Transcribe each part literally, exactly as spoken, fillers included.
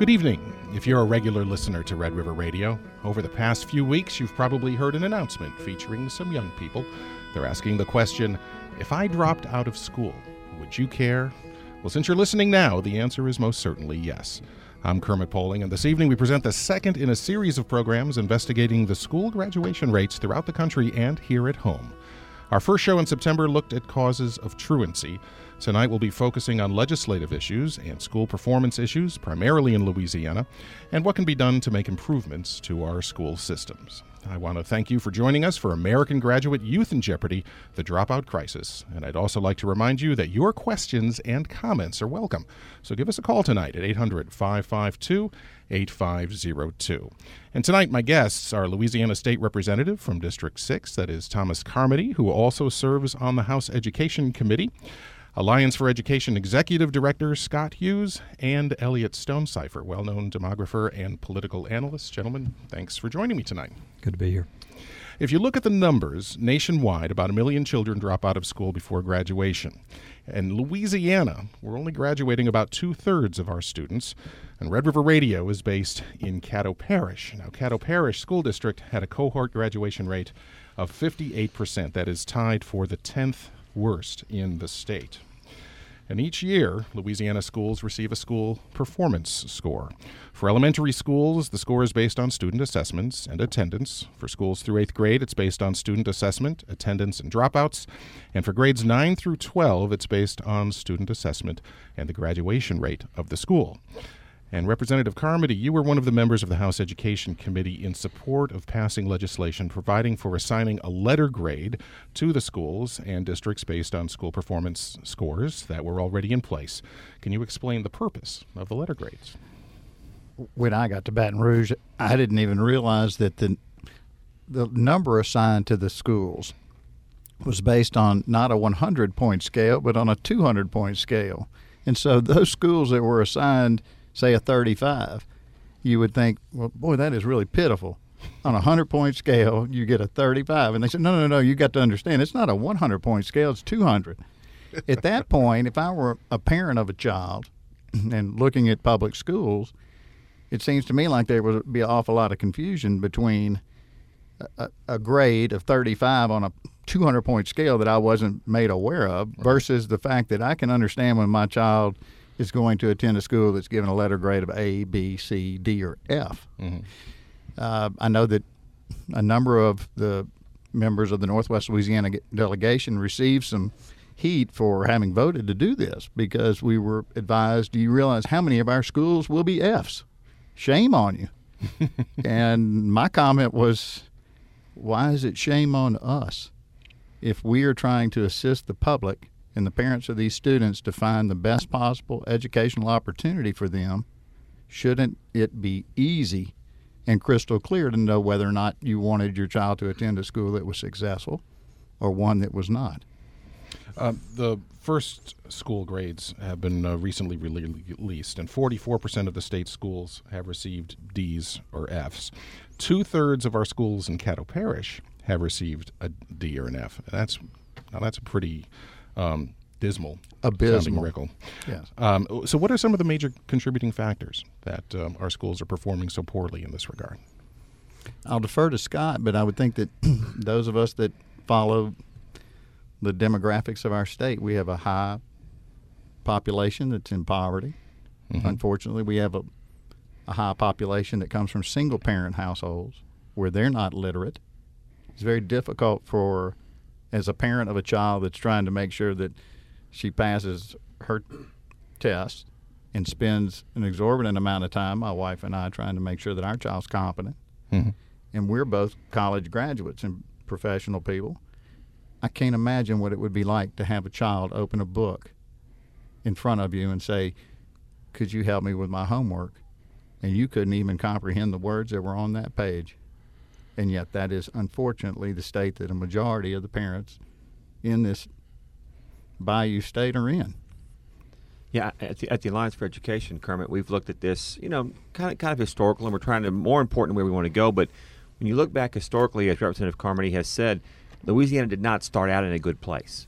Good evening. If you're a regular listener to Red River Radio, over the past few weeks you've probably heard an announcement featuring some young people. They're asking the question, if I dropped out of school, would you care? Well, since you're listening now, the answer is most certainly yes. I'm Kermit Poling, and this evening we present the second in a series of programs investigating the school graduation rates throughout the country and here at home. Our first show in September looked at causes of truancy. Tonight we'll be focusing on legislative issues and school performance issues, primarily in Louisiana, and what can be done to make improvements to our school systems. I want to thank you for joining us for American Graduate Youth in Jeopardy, the Dropout Crisis. And I'd also like to remind you that your questions and comments are welcome. So give us a call tonight at eight hundred, five five two, eight five zero two. And tonight my guests are Louisiana State Representative from District six, that is Thomas Carmody, who also serves on the House Education Committee, Alliance for Education Executive Director Scott Hughes, and Elliot Stonecipher, well-known demographer and political analyst. Gentlemen, thanks for joining me tonight. Good to be here. If you look at the numbers, nationwide, about a million children drop out of school before graduation. In Louisiana, we're only graduating about two-thirds of our students, and Red River Radio is based in Caddo Parish. Now, Caddo Parish School District had a cohort graduation rate of fifty-eight percent. That is tied for the tenth worst in the state. And each year, Louisiana schools receive a school performance score. For elementary schools, the score is based on student assessments and attendance. For schools through eighth grade, it's based on student assessment, attendance, and dropouts. And for grades nine through twelve, it's based on student assessment and the graduation rate of the school. And Representative Carmody, you were one of the members of the House Education Committee in support of passing legislation providing for assigning a letter grade to the schools and districts based on school performance scores that were already in place. Can you explain the purpose of the letter grades? When I got to Baton Rouge, I didn't even realize that the the number assigned to the schools was based on not a one hundred point scale, but on a two hundred point scale. And so those schools that were assigned, say, a thirty-five, you would think, well, boy, that is really pitiful. On a one hundred point scale, you get a thirty-five. And they said, no, no, no, you got to understand, it's not a one hundred point scale, it's two hundred. At that point, if I were a parent of a child and looking at public schools, it seems to me like there would be an awful lot of confusion between a, a grade of thirty-five on a two hundred point scale that I wasn't made aware of versus the fact that I can understand when my child is going to attend a school that's given a letter grade of A, B, C, D, or F. Mm-hmm. Uh, I know that a number of the members of the Northwest Louisiana delegation received some heat for having voted to do this because we were advised, do you realize how many of our schools will be Fs? Shame on you. And my comment was, why is it shame on us if we are trying to assist the public and the parents of these students to find the best possible educational opportunity for them? Shouldn't it be easy and crystal clear to know whether or not you wanted your child to attend a school that was successful or one that was not? Uh, the first school grades have been uh, recently released, and forty-four percent of the state schools have received D's or F's. Two-thirds of our schools in Caddo Parish have received a D or an F. That's, now that's a pretty Um, dismal, abysmal record. Yes. Um, so what are some of the major contributing factors that um, our schools are performing so poorly in this regard? I'll defer to Scott, but I would think that those of us that follow the demographics of our state, we have a high population that's in poverty. Mm-hmm. Unfortunately, we have a, a high population that comes from single-parent households where they're not literate. It's very difficult for as a parent of a child that's trying to make sure that she passes her test and spends an exorbitant amount of time, my wife and I, trying to make sure that our child's competent. Mm-hmm. And we're both college graduates and professional people. I can't imagine what it would be like to have a child open a book in front of you and say, could you help me with my homework? And you couldn't even comprehend the words that were on that page. And yet that is, unfortunately, the state that a majority of the parents in this Bayou state are in. Yeah, at the, at the Alliance for Education, Kermit, we've looked at this, you know, kind of kind of historical, and we're trying to, more important where we want to go. But when you look back historically, as Representative Carmody has said, Louisiana did not start out in a good place.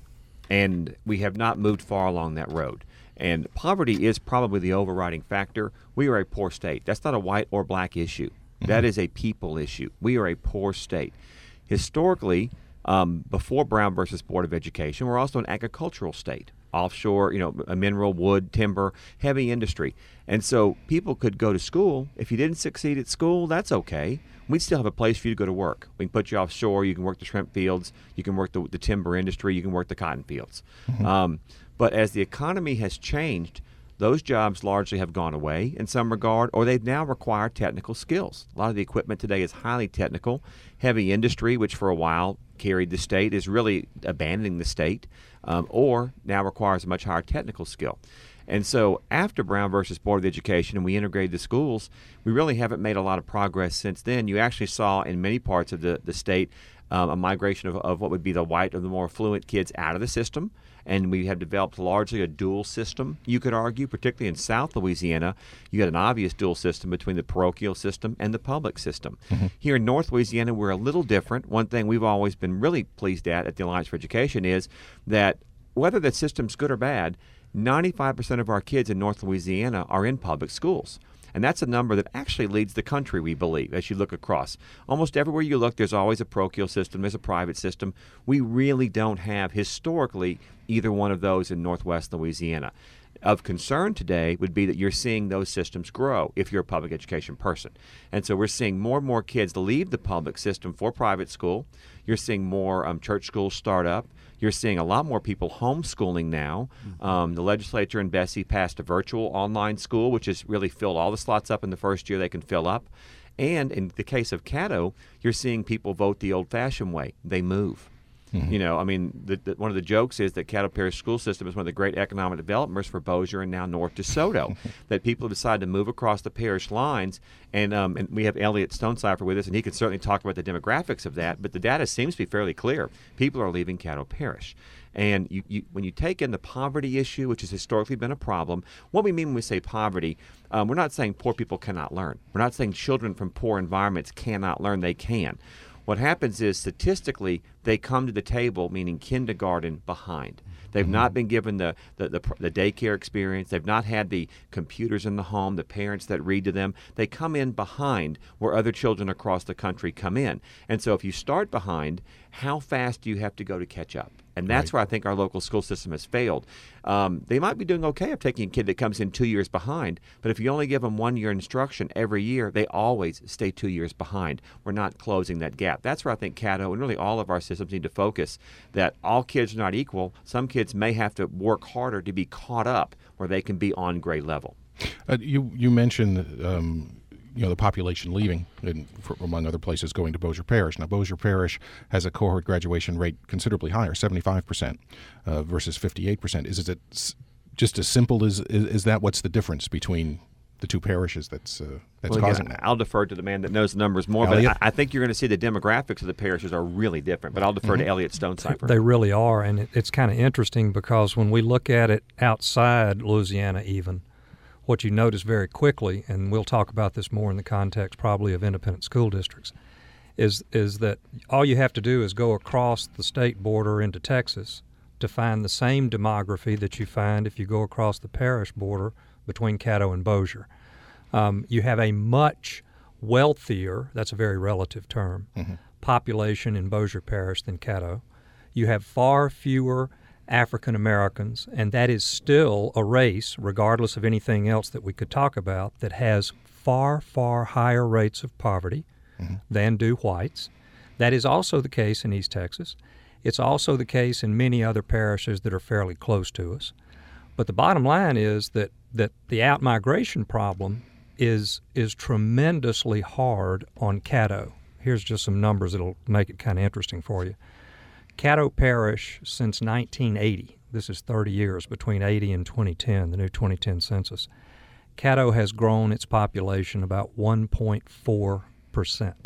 and we have not moved far along that road. And poverty is probably the overriding factor. We are a poor state. That's not a white or black issue. Mm-hmm. That is a people issue. We are a poor state. Historically, um, before Brown versus Board of Education, we're also an agricultural state. Offshore, you know, a mineral, wood, timber, heavy industry. And so people could go to school. If you didn't succeed at school, that's okay. We'd still have a place for you to go to work. We can put you offshore. You can work the shrimp fields. You can work the, the timber industry. You can work the cotton fields. Mm-hmm. Um, but as the economy has changed, those jobs largely have gone away in some regard, or they now require technical skills. A lot of the equipment today is highly technical. Heavy industry, which for a while carried the state, is really abandoning the state, um, or now requires a much higher technical skill. And so after Brown versus Board of Education and we integrated the schools, we really haven't made a lot of progress since then. You actually saw in many parts of the, the state um, a migration of, of what would be the white or the more affluent kids out of the system. And we have developed largely a dual system, you could argue, particularly in South Louisiana. You had an obvious dual system between the parochial system and the public system. Mm-hmm. Here in North Louisiana, we're a little different. One thing we've always been really pleased at at the Alliance for Education is that whether the system's good or bad, ninety-five percent of our kids in North Louisiana are in public schools. And that's a number that actually leads the country, we believe, as you look across. Almost everywhere you look, there's always a parochial system, there's a private system. We really don't have, historically, either one of those in Northwest Louisiana. Of concern today would be that you're seeing those systems grow if you're a public education person. And so we're seeing more and more kids leave the public system for private school. You're seeing more um, church schools start up. You're seeing a lot more people homeschooling now. Mm-hmm. Um, the legislature in Bessie passed a virtual online school, which has really filled all the slots up in the first year they can fill up. And in the case of Caddo, you're seeing people vote the old-fashioned way. They move. Mm-hmm. You know, I mean, the, the, one of the jokes is that Caddo Parish School System is one of the great economic developers for Bossier and now North DeSoto, that people have decided to move across the parish lines. And, um, and we have Elliot Stonecipher with us, and he can certainly talk about the demographics of that. But the data seems to be fairly clear. People are leaving Caddo Parish. And you, you, when you take in the poverty issue, which has historically been a problem, what we mean when we say poverty, um, we're not saying poor people cannot learn. We're not saying children from poor environments cannot learn. They can. What happens is, statistically, they come to the table, meaning kindergarten, behind. They've mm-hmm. not been given the, the, the, the daycare experience. They've not had the computers in the home, the parents that read to them. They come in behind where other children across the country come in. And so if you start behind, how fast do you have to go to catch up? And that's right. where I think our local school system has failed. Um, they might be doing okay of taking a kid that comes in two years behind, but if you only give them one year instruction every year, they always stay two years behind. We're not closing that gap. That's where I think Caddo and really all of our systems need to focus, that all kids are not equal. Some kids may have to work harder to be caught up where they can be on grade level. Uh, you, you mentioned um, you know, the population leaving, and for, among other places, going to Bossier Parish. Now, Bossier Parish has a cohort graduation rate considerably higher, seventy-five percent uh, versus fifty-eight percent. Is it just as simple as is, is that? What's the difference between the two parishes that's uh, that's well, causing again, that? I'll defer to the man that knows the numbers more, Elliot? but I, I think you're going to see the demographics of the parishes are really different. But I'll defer mm-hmm. to Elliot Stonecipher. They really are, and it, it's kind of interesting because when we look at it outside Louisiana even, what you notice very quickly, and we'll talk about this more in the context probably of independent school districts, is is that all you have to do is go across the state border into Texas to find the same demography that you find if you go across the parish border between Caddo and Bossier. Um, you have a much wealthier, that's a very relative term, mm-hmm. population in Bossier Parish than Caddo. You have far fewer African Americans, and that is still a race, regardless of anything else that we could talk about, that has far, far higher rates of poverty mm-hmm. than do whites. That is also the case in East Texas. It's also the case in many other parishes that are fairly close to us. But the bottom line is that, that the outmigration problem is is tremendously hard on Caddo. Here's just some numbers that'll make it kind of interesting for you. Caddo Parish, since nineteen eighty, this is thirty years, between eighty and twenty ten, the new twenty ten census, Caddo has grown its population about one point four percent.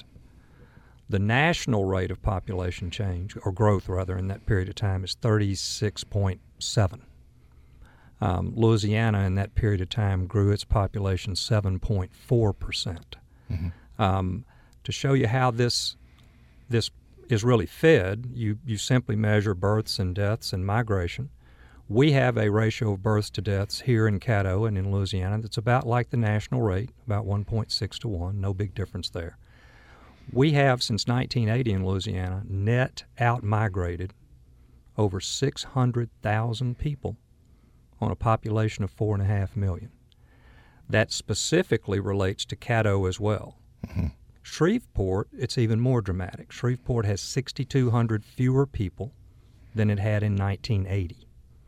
The national rate of population change, or growth rather, in that period of time is thirty-six point seven. Um, Louisiana in that period of time grew its population seven point four percent. Mm-hmm. Um, to show you how this this is really fed. You, you simply measure births and deaths and migration. We have a ratio of births to deaths here in Caddo and in Louisiana that's about like the national rate, about one point six to one, no big difference there. We have, since nineteen eighty in Louisiana, net out-migrated over six hundred thousand people on a population of four point five million. That specifically relates to Caddo as well. Mm-hmm. Shreveport, it's even more dramatic. Shreveport has six thousand two hundred fewer people than it had in nineteen eighty.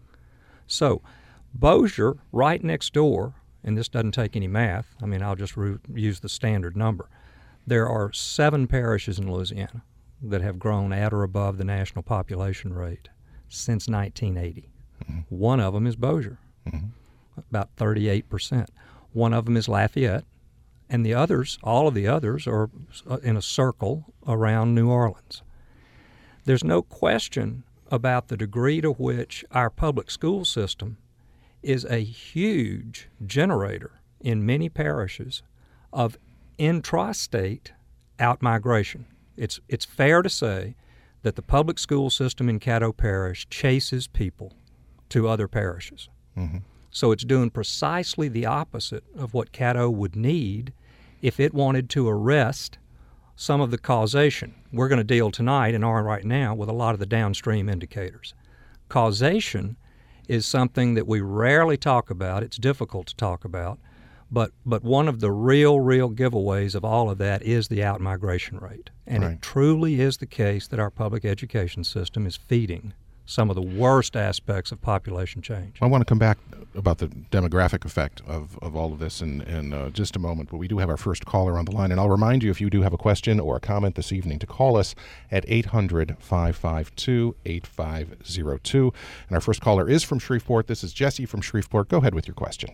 So, Bossier, right next door, and this doesn't take any math, I mean, I'll just re- use the standard number. There are seven parishes in Louisiana that have grown at or above the national population rate since nineteen eighty. Mm-hmm. One of them is Bossier, mm-hmm. about thirty-eight percent. One of them is Lafayette, and the others, all of the others, are in a circle around New Orleans. There's no question about the degree to which our public school system is a huge generator in many parishes of intrastate outmigration. It's it's fair to say that the public school system in Caddo Parish chases people to other parishes. Mm-hmm. So it's doing precisely the opposite of what Caddo would need if it wanted to arrest some of the causation. We're going to deal tonight and are right now with a lot of the downstream indicators. Causation is something that we rarely talk about. It's difficult to talk about. But but one of the real, real giveaways of all of that is the out-migration rate. And right. It truly is the case that our public education system is feeding some of the worst aspects of population change. I want to come back about the demographic effect of, of all of this in, in uh, just a moment, but we do have our first caller on the line, and I'll remind you, if you do have a question or a comment this evening, to call us at eight hundred, five five two, eight five zero two. And our first caller is from Shreveport. This is Jesse from Shreveport. Go ahead with your question.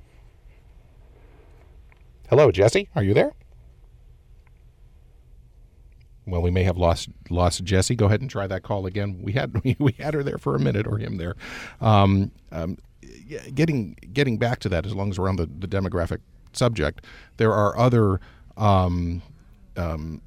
Hello, Jesse. Are you there? Well, we may have lost lost Jesse. Go ahead and try that call again. We had we had her there for a minute, or him there. Um, um, getting getting back to that, as long as we're on the, the demographic subject, there are other um, um,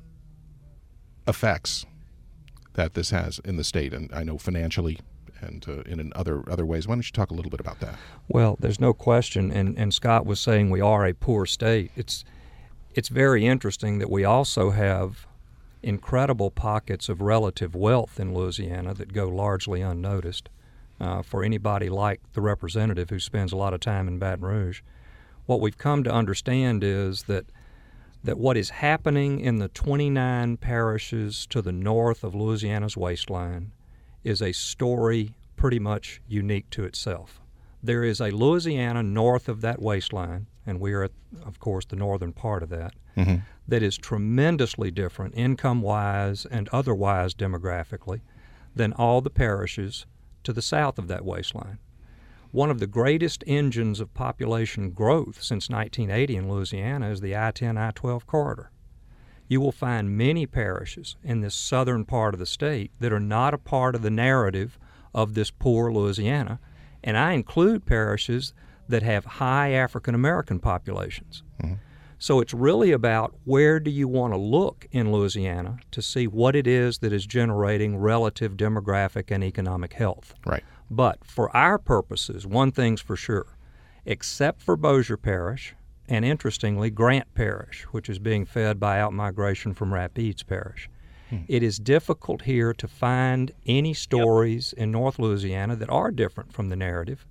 effects that this has in the state, and I know financially and uh, in, in other other ways. Why don't you talk a little bit about that? Well, there's no question, and, and Scott was saying we are a poor state. It's it's very interesting that we also have incredible pockets of relative wealth in Louisiana that go largely unnoticed. Uh, for anybody like the representative who spends a lot of time in Baton Rouge, what we've come to understand is that that what is happening in the twenty-nine parishes to the north of Louisiana's waistline is a story pretty much unique to itself. There is a Louisiana north of that waistline, and we are at, of course, the northern part of that, mm-hmm. that is tremendously different income-wise and otherwise demographically than all the parishes to the south of that waistline. One of the greatest engines of population growth since nineteen eighty in Louisiana is the I ten I twelve corridor. You will find many parishes in this southern part of the state that are not a part of the narrative of this poor Louisiana, and I include parishes that have high African American populations. Mm-hmm. So it's really about where do you want to look in Louisiana to see what it is that is generating relative demographic and economic health. Right. But for our purposes, one thing's for sure, except for Bossier Parish, and interestingly, Grant Parish, which is being fed by outmigration from Rapides Parish, hmm. it is difficult here to find any stories yep. in North Louisiana that are different from the narrative.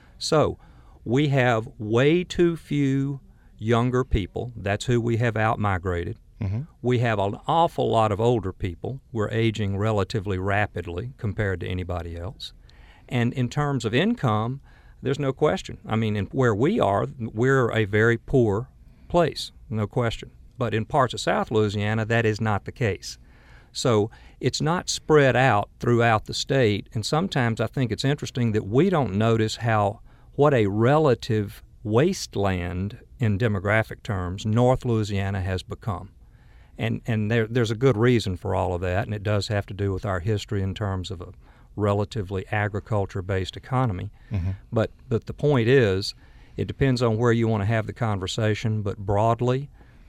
So we have way too few younger people. That's who we have outmigrated. Mm-hmm. We have an awful lot of older people. We're aging relatively rapidly compared to anybody else. And in terms of income, there's no question. I mean, in where we are, we're a very poor place, no question. But in parts of South Louisiana, that is not the case. So it's not spread out throughout the state. And sometimes I think it's interesting that we don't notice how what a relative wasteland in demographic terms North Louisiana has become. And and there, there's a good reason for all of that, and it does have to do with our history in terms of a relatively agriculture-based economy. Mm-hmm. But but the point is, it depends on where you want to have the conversation, but broadly,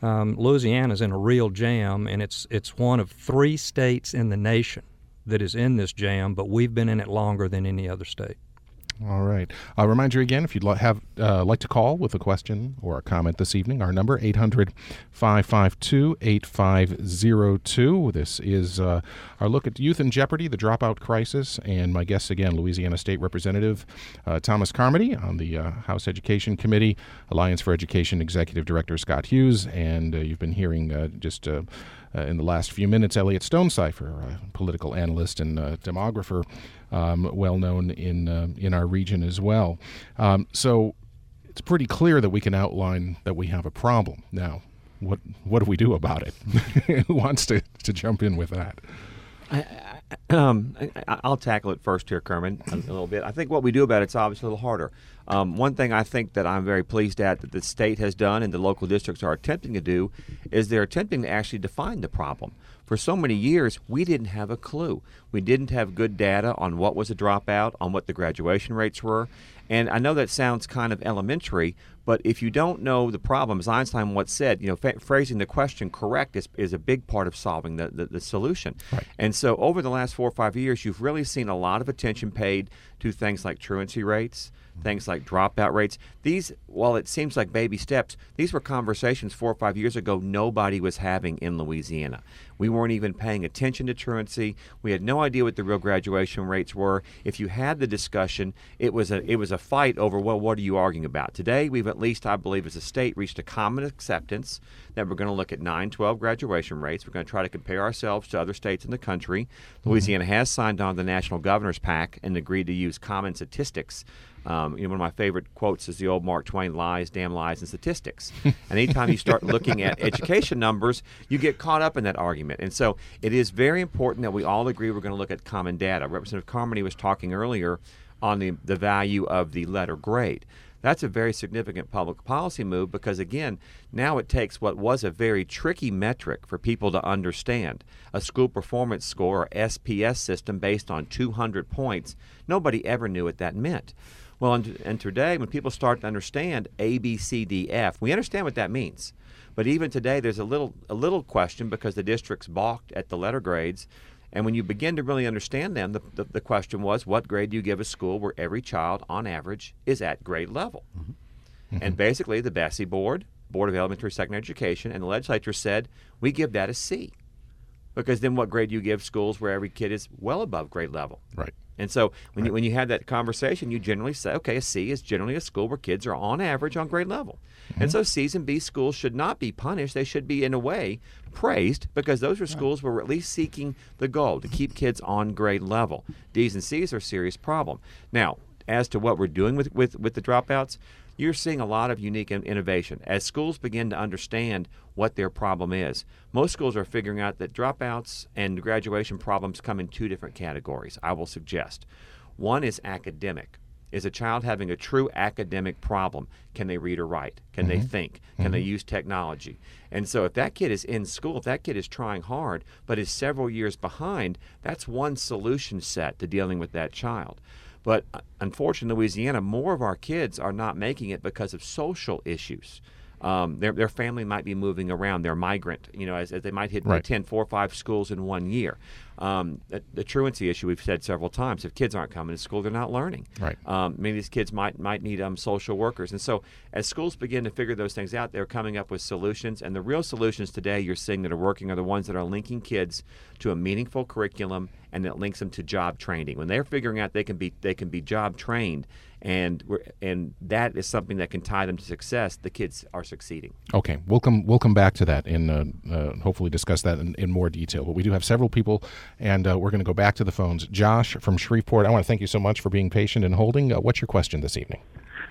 Um, Louisiana's in a real jam, and it's it's one of three states in the nation that is in this jam, but we've been in it longer than any other state. All right. I'll remind you again, if you'd li- have uh, like to call with a question or a comment this evening, our number, eight hundred, five five two, eight five zero two. This is uh, our look at Youth in Jeopardy, the dropout crisis, and my guest again, Louisiana State Representative uh, Thomas Carmody on the uh, House Education Committee, Alliance for Education Executive Director Scott Hughes, and uh, you've been hearing uh, just uh, uh, in the last few minutes Elliot Stonecipher, a political analyst and uh, demographer, Um, well known in uh, in our region as well. Um, so it's pretty clear that we can outline that we have a problem. Now, what what do we do about it? Who wants to, to jump in with that? I, I, um, I, I'll tackle it first here, Kerman, a, a little bit. I think what we do about it's obviously a little harder. Um, one thing I think that I'm very pleased at that the state has done and the local districts are attempting to do is they're attempting to actually define the problem. For so many years, we didn't have a clue. We didn't have good data on what was a dropout, on what the graduation rates were. And I know that sounds kind of elementary, but if you don't know the problem, as Einstein once said, you know, fa- phrasing the question correct is, is a big part of solving the, the, the solution. Right. And so over the last four or five years, you've really seen a lot of attention paid to things like truancy rates, things like dropout rates. These, while it seems like baby steps, these were conversations four or five years ago nobody was having in Louisiana. We weren't even paying attention to truancy. We had no idea what the real graduation rates were. If you had the discussion, it was a it was a fight over, well, what are you arguing about? Today, we've at least, I believe, as a state, reached a common acceptance that we're going to look at nine twelve graduation rates. We're going to try to compare ourselves to other states in the country. Mm-hmm. Louisiana has signed on to the National Governor's Pact and agreed to use common statistics. Um, you know, one of my favorite quotes is the old Mark Twain, lies, damn lies, and statistics. And anytime you start looking at education numbers, you get caught up in that argument. And so it is very important that we all agree we're going to look at common data. Representative Carmody was talking earlier on the, the value of the letter grade. That's a very significant public policy move because, again, now it takes what was a very tricky metric for people to understand, a school performance score or S P S system based on two hundred points. Nobody ever knew what that meant. Well, and, and today, when people start to understand A, B, C, D, F, we understand what that means. But even today, there's a little a little question because the districts balked at the letter grades. And when you begin to really understand them, the, the, the question was, what grade do you give a school where every child, on average, is at grade level? Mm-hmm. Mm-hmm. And basically, the Bessie Board, Board of Elementary and Secondary Education, and the legislature said, we give that a C. Because then what grade do you give schools where every kid is well above grade level? Right. And so when right. you when you have that conversation, you generally say, okay, a C is generally a school where kids are on average on grade level. Mm-hmm. And so C's and B schools should not be punished. They should be, in a way, praised because those are schools where we're at least seeking the goal to keep kids on grade level. D's and C's are a serious problem. Now, as to what we're doing with, with, with the dropouts, you're seeing a lot of unique in- innovation. As schools begin to understand what their problem is, most schools are figuring out that dropouts and graduation problems come in two different categories, I will suggest. One is academic. Is a child having a true academic problem? Can they read or write? Can mm-hmm. they think? Can mm-hmm. they use technology? And so if that kid is in school, if that kid is trying hard but is several years behind, that's one solution set to dealing with that child. But unfortunately, in Louisiana, more of our kids are not making it because of social issues. Um, their their family might be moving around. They're migrant, you know, as, as they might hit, right. attend four or five schools in one year. Um, the, the truancy issue we've said several times. If kids aren't coming to school, they're not learning. Right. Um, many of these kids might might need um, social workers. And so as schools begin to figure those things out, they're coming up with solutions. And the real solutions today you're seeing that are working are the ones that are linking kids to a meaningful curriculum and that links them to job training. When they're figuring out they can be they can be job trained, and we're, and that is something that can tie them to success, the kids are succeeding. Okay, we'll come we'll come back to that and uh, uh, hopefully discuss that in, in more detail. But we do have several people, and uh, we're going to go back to the phones. Josh from Shreveport, I want to thank you so much for being patient and holding. Uh, what's your question this evening?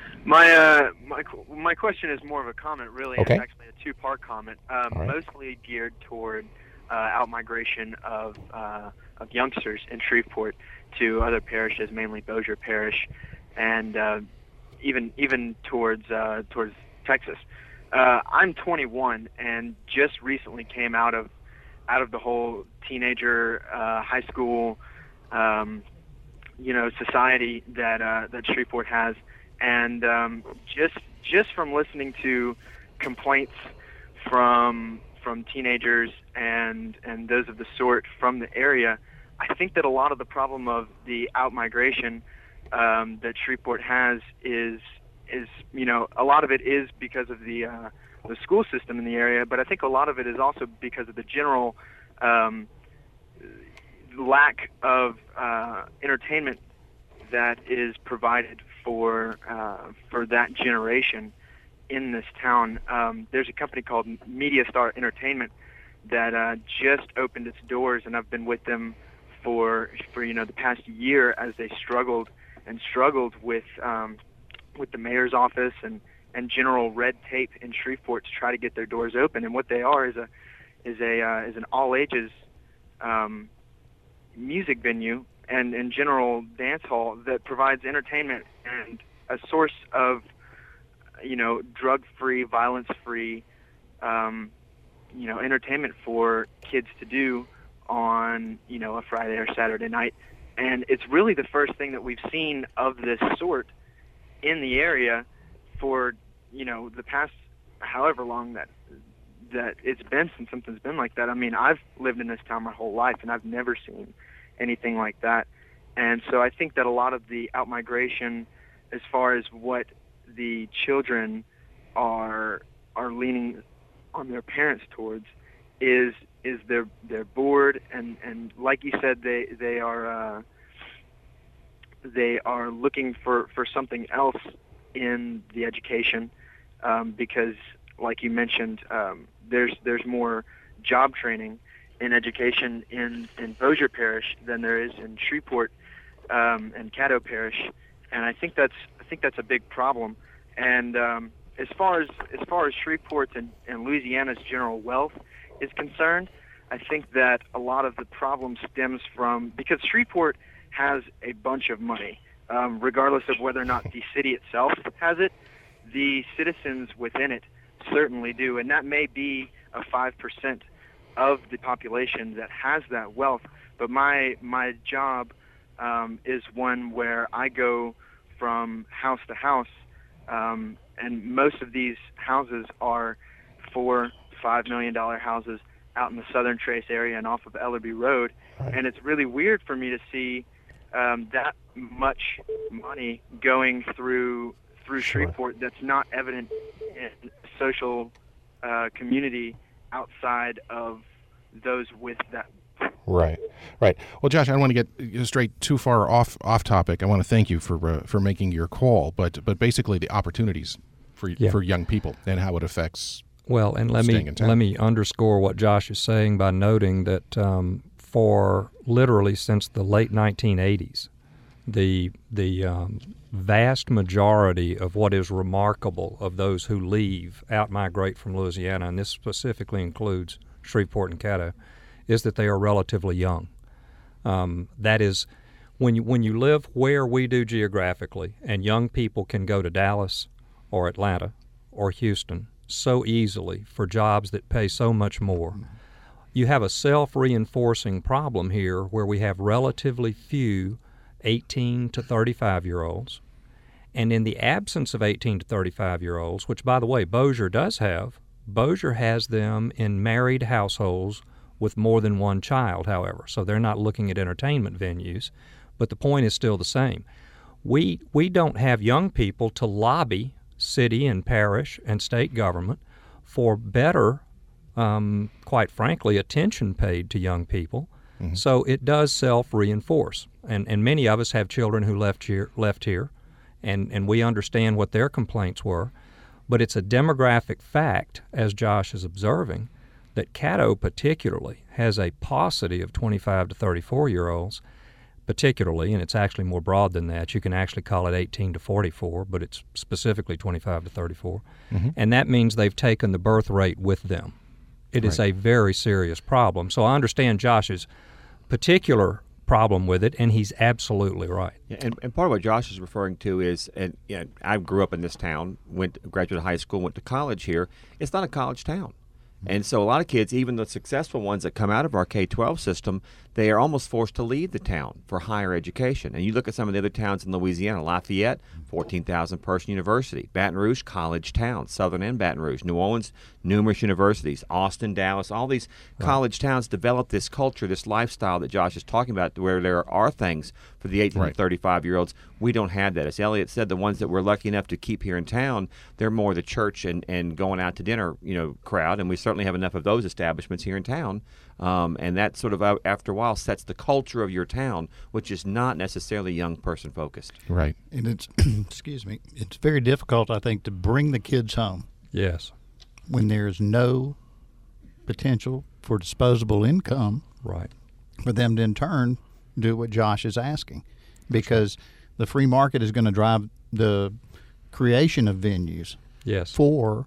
My uh my my question is more of a comment, really. Okay. It's actually a two-part comment, um, right. mostly geared toward uh, out-migration of uh, of youngsters in Shreveport to other parishes, mainly Bossier Parish, and uh, even even towards uh, towards Texas. Uh, I'm twenty-one and just recently came out of out of the whole teenager uh, high school, um, you know, society that uh, that Shreveport has, and um, just just from listening to complaints from from teenagers and and those of the sort from the area, I think that a lot of the problem of the out-migration um, that Shreveport has is is you know a lot of it is because of the uh, the school system in the area, but I think a lot of it is also because of the general um, lack of uh, entertainment that is provided for uh, for that generation in this town. Um, there's a company called Media Star Entertainment that uh, just opened its doors, and I've been with them for for you know the past year as they struggled and struggled with um, with the mayor's office and, and general red tape in Shreveport to try to get their doors open. And what they are is a is a uh, is an all ages um, music venue and in general dance hall that provides entertainment and a source of you know drug-free, violence-free um, you know entertainment for kids to do on you know a Friday or Saturday night. And it's really the first thing that we've seen of this sort in the area for you know the past however long that that it's been since something's been like that. I mean, I've lived in this town my whole life and I've never seen anything like that. And so I think that a lot of the out-migration, as far as what the children are are leaning on their parents towards, is is they're they're bored and, and like you said, they they are uh, they are looking for, for something else in the education um, because, like you mentioned, um, there's there's more job training in education in, in Bossier Parish than there is in Shreveport um, and Caddo Parish, and I think that's I think that's a big problem. And um, as far as as far as Shreveport's and, and Louisiana's general wealth is concerned, I think that a lot of the problem stems from because Shreveport has a bunch of money, um, regardless of whether or not the city itself has it. The citizens within it certainly do, and that may be a five percent of the population that has that wealth. But my my job um, is one where I go from house to house, um, and most of these houses are four, five million dollar houses out in the Southern Trace area and off of Ellerby Road, right. And it's really weird for me to see um, that much money going through through sure. Shreveport that's not evident in social uh, community outside of those with that. Right, right. Well, Josh, I don't want to get straight too far off off topic. I want to thank you for uh, for making your call, but but basically the opportunities for yeah. for young people and how it affects. Well, and let me let me underscore what Josh is saying by noting that um, for literally since the late nineteen eighties, the the um, vast majority of what is remarkable of those who leave, out-migrate from Louisiana, and this specifically includes Shreveport and Caddo, is that they are relatively young. Um, that is, when you, when you live where we do geographically, and young people can go to Dallas or Atlanta or Houston so easily for jobs that pay so much more, you have a self-reinforcing problem here where we have relatively few eighteen to thirty-five-year-olds. And in the absence of eighteen to thirty-five-year-olds, which, by the way, Bossier does have, Bossier has them in married households with more than one child, however. So they're not looking at entertainment venues. But the point is still the same. We we don't have young people to lobby city and parish and state government for better, um, quite frankly, attention paid to young people. Mm-hmm. So it does self-reinforce. And and many of us have children who left here, left here, and, and we understand what their complaints were. But it's a demographic fact, as Josh is observing, that Caddo particularly has a paucity of twenty-five to thirty-four-year-olds, particularly, and it's actually more broad than that. You can actually call it eighteen to forty-four, but it's specifically twenty-five to thirty-four. Mm-hmm. And that means they've taken the birth rate with them. It right. is a very serious problem. So I understand Josh's particular problem with it, and he's absolutely right. Yeah, and, and part of what Josh is referring to is, and you know, I grew up in this town, went graduated high school, went to college here. It's not a college town. And so a lot of kids, even the successful ones that come out of our K twelve system, they they are almost forced to leave the town for higher education. And you look at some of the other towns in Louisiana, Lafayette, fourteen thousand person university, Baton Rouge, college town, Southern and Baton Rouge, New Orleans, numerous universities, Austin, Dallas, all these right. college towns develop this culture, this lifestyle that Josh is talking about, where there are things for the eighteen right. to thirty-five-year-olds. We don't have that. As Elliot said, the ones that we're lucky enough to keep here in town, they're more the church and, and going out to dinner, you know, crowd, and we certainly have enough of those establishments here in town. Um, and that sort of, uh, after a while, sets the culture of your town, which is not necessarily young person focused. Right. And it's, excuse me, it's very difficult, I think, to bring the kids home. Yes. When there's no potential for disposable income. Right. For them to in turn do what Josh is asking. Because the free market is going to drive the creation of venues. Yes. For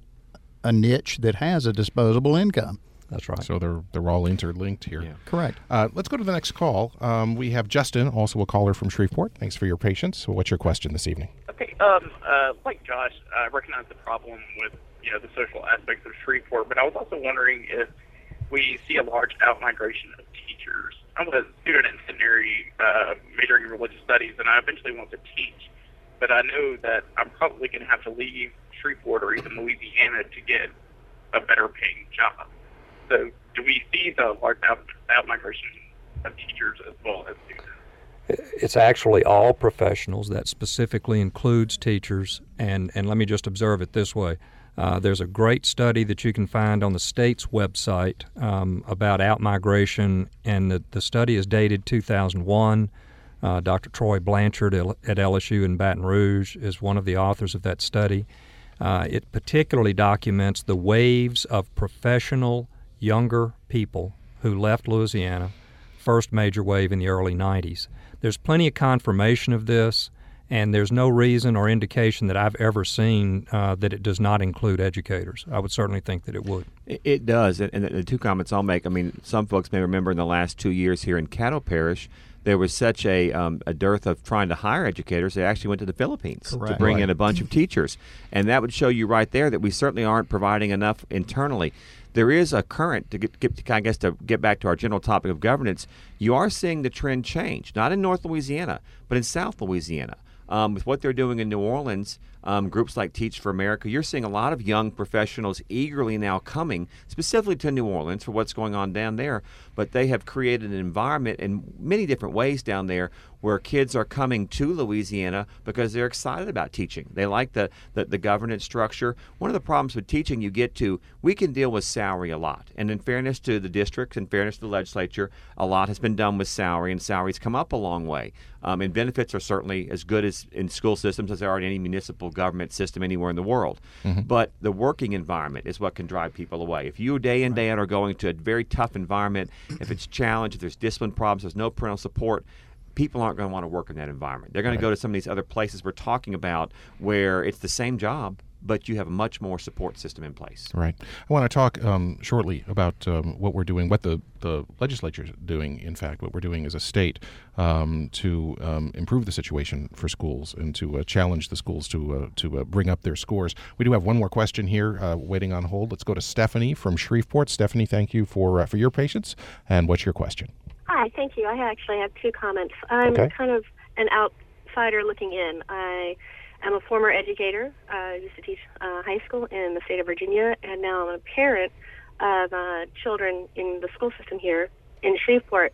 a niche that has a disposable income. That's right. So they're they're all interlinked here. Yeah. Correct. Uh, let's go to the next call. Um, we have Justin, also a caller from Shreveport. Thanks for your patience. So what's your question this evening? Okay. Um. Uh. Like Josh, I recognize the problem with you know the social aspects of Shreveport, but I was also wondering if we see a large outmigration of teachers. I'm a student in seminary, uh, majoring in religious studies, and I eventually want to teach. But I know that I'm probably going to have to leave Shreveport or even Louisiana to get a better paying job. So do we see the large out, out migration of teachers as well as students? It's actually all professionals. That specifically includes teachers. And, and let me just observe it this way. Uh, there's a great study that you can find on the state's website um, about out-migration, and the, the study is dated two thousand one. Uh, Doctor Troy Blanchard at L S U in Baton Rouge is one of the authors of that study. Uh, it particularly documents the waves of professional younger people who left Louisiana, first major wave in the early nineties. There's plenty of confirmation of this, and there's no reason or indication that I've ever seen uh, that it does not include educators. I would certainly think that it would. It, it does, and, and the two comments I'll make, I mean, some folks may remember in the last two years here in Caddo Parish, there was such a um, a dearth of trying to hire educators, they actually went to the Philippines Correct. to bring Right. in a bunch of teachers. And that would show you right there that we certainly aren't providing enough internally. There is a current, to get, get I guess to get back to our general topic of governance, you are seeing the trend change, not in North Louisiana, but in South Louisiana. Um, with what they're doing in New Orleans, um, groups like Teach for America, you're seeing a lot of young professionals eagerly now coming specifically to New Orleans for what's going on down there. But they have created an environment in many different ways down there where kids are coming to Louisiana because they're excited about teaching. They like the, the, the governance structure. One of the problems with teaching you get to, we can deal with salary a lot. And in fairness to the district, in fairness to the legislature, a lot has been done with salary, and salaries come up a long way. Um, and benefits are certainly as good as in school systems as they are in any municipal government system anywhere in the world. Mm-hmm. But the working environment is what can drive people away. If you day in, day out are going to a very tough environment, if it's challenged, if there's discipline problems, there's no parental support, people aren't going to want to work in that environment. They're going Right. to go to some of these other places we're talking about where it's the same job, but you have a much more support system in place. Right. I want to talk um, shortly about um, what we're doing, what the, the legislature is doing, in fact, what we're doing as a state um, to um, improve the situation for schools and to uh, challenge the schools to uh, to uh, bring up their scores. We do have one more question here uh, waiting on hold. Let's go to Stephanie from Shreveport. Stephanie, thank you for, uh, for your patience. And what's your question? Hi, thank you. I actually have two comments. I'm Okay. kind of an outsider looking in. I am a former educator. I used to teach uh, high school in the state of Virginia, and now I'm a parent of uh, children in the school system here in Shreveport.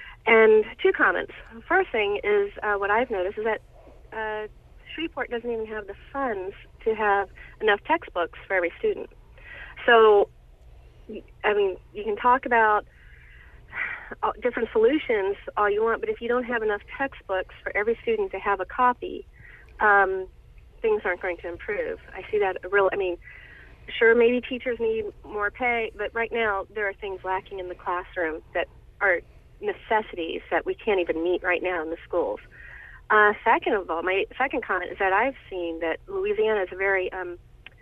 And two comments. First thing is uh, what I've noticed is that uh, Shreveport doesn't even have the funds to have enough textbooks for every student. So, I mean, you can talk about different solutions all you want, but if you don't have enough textbooks for every student to have a copy, um, things aren't going to improve. I see that real, I mean, sure, maybe teachers need more pay, but right now there are things lacking in the classroom that are necessities that we can't even meet right now in the schools. Uh, second of all, my second comment is that I've seen that Louisiana is a very, um,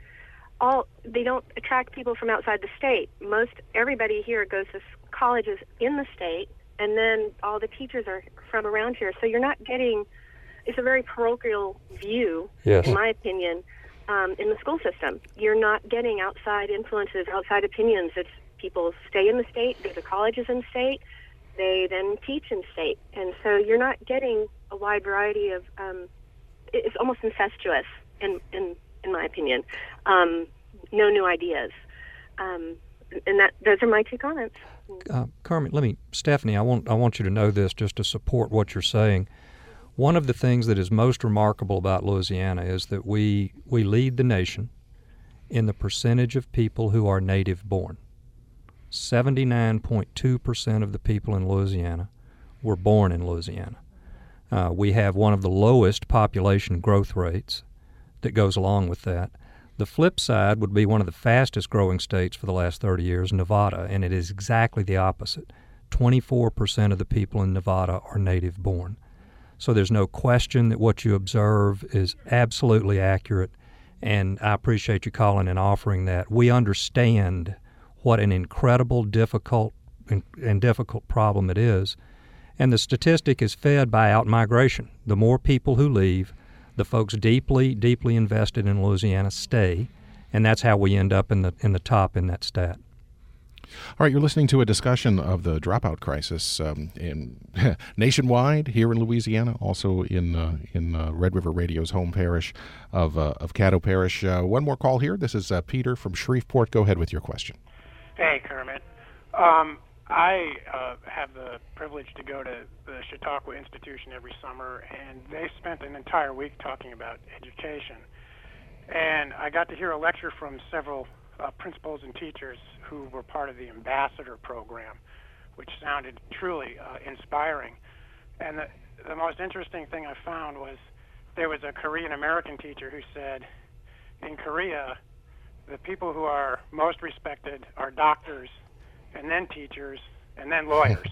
all they don't attract people from outside the state. Most everybody here goes to colleges in the state, and then all the teachers are from around here. So you're not getting, it's a very parochial view, Yes. in my opinion, um, in the school system. You're not getting outside influences, outside opinions. It's people stay in the state, go to colleges in the state, they then teach in state. And so you're not getting a wide variety of, um, it's almost incestuous, in, in, in my opinion. Um, no new ideas. Um, and that those are my two comments. Uh, Carmen, let me, Stephanie, I want I want you to know this just to support what you're saying. One of the things that is most remarkable about Louisiana is that we we lead the nation in the percentage of people who are native born. seventy-nine point two percent of the people in Louisiana were born in Louisiana. Uh, we have one of the lowest population growth rates that goes along with that. The flip side would be one of the fastest growing states for the last thirty years, Nevada, and it is exactly the opposite. twenty-four percent of the people in Nevada are native born. So there's no question that what you observe is absolutely accurate, and I appreciate you calling and offering that. We understand what an incredible, difficult, and, and difficult problem it is, and the statistic is fed by outmigration. The more people who leave, the folks deeply, deeply invested in Louisiana stay, and that's how we end up in the in the top in that stat. All right, you're listening to a discussion of the dropout crisis um, in nationwide here in Louisiana, also in uh, in uh, Red River Radio's home parish of uh, of Caddo Parish. Uh, one more call here. This is uh, Peter from Shreveport. Go ahead with your question. Hey, Kermit. Um, I uh, have the privilege to go to the Chautauqua Institution every summer, and they spent an entire week talking about education. And I got to hear a lecture from several uh, principals and teachers who were part of the ambassador program, which sounded truly uh, inspiring. And the, the most interesting thing I found was there was a Korean-American teacher who said, in Korea, the people who are most respected are doctors, and then teachers, and then lawyers.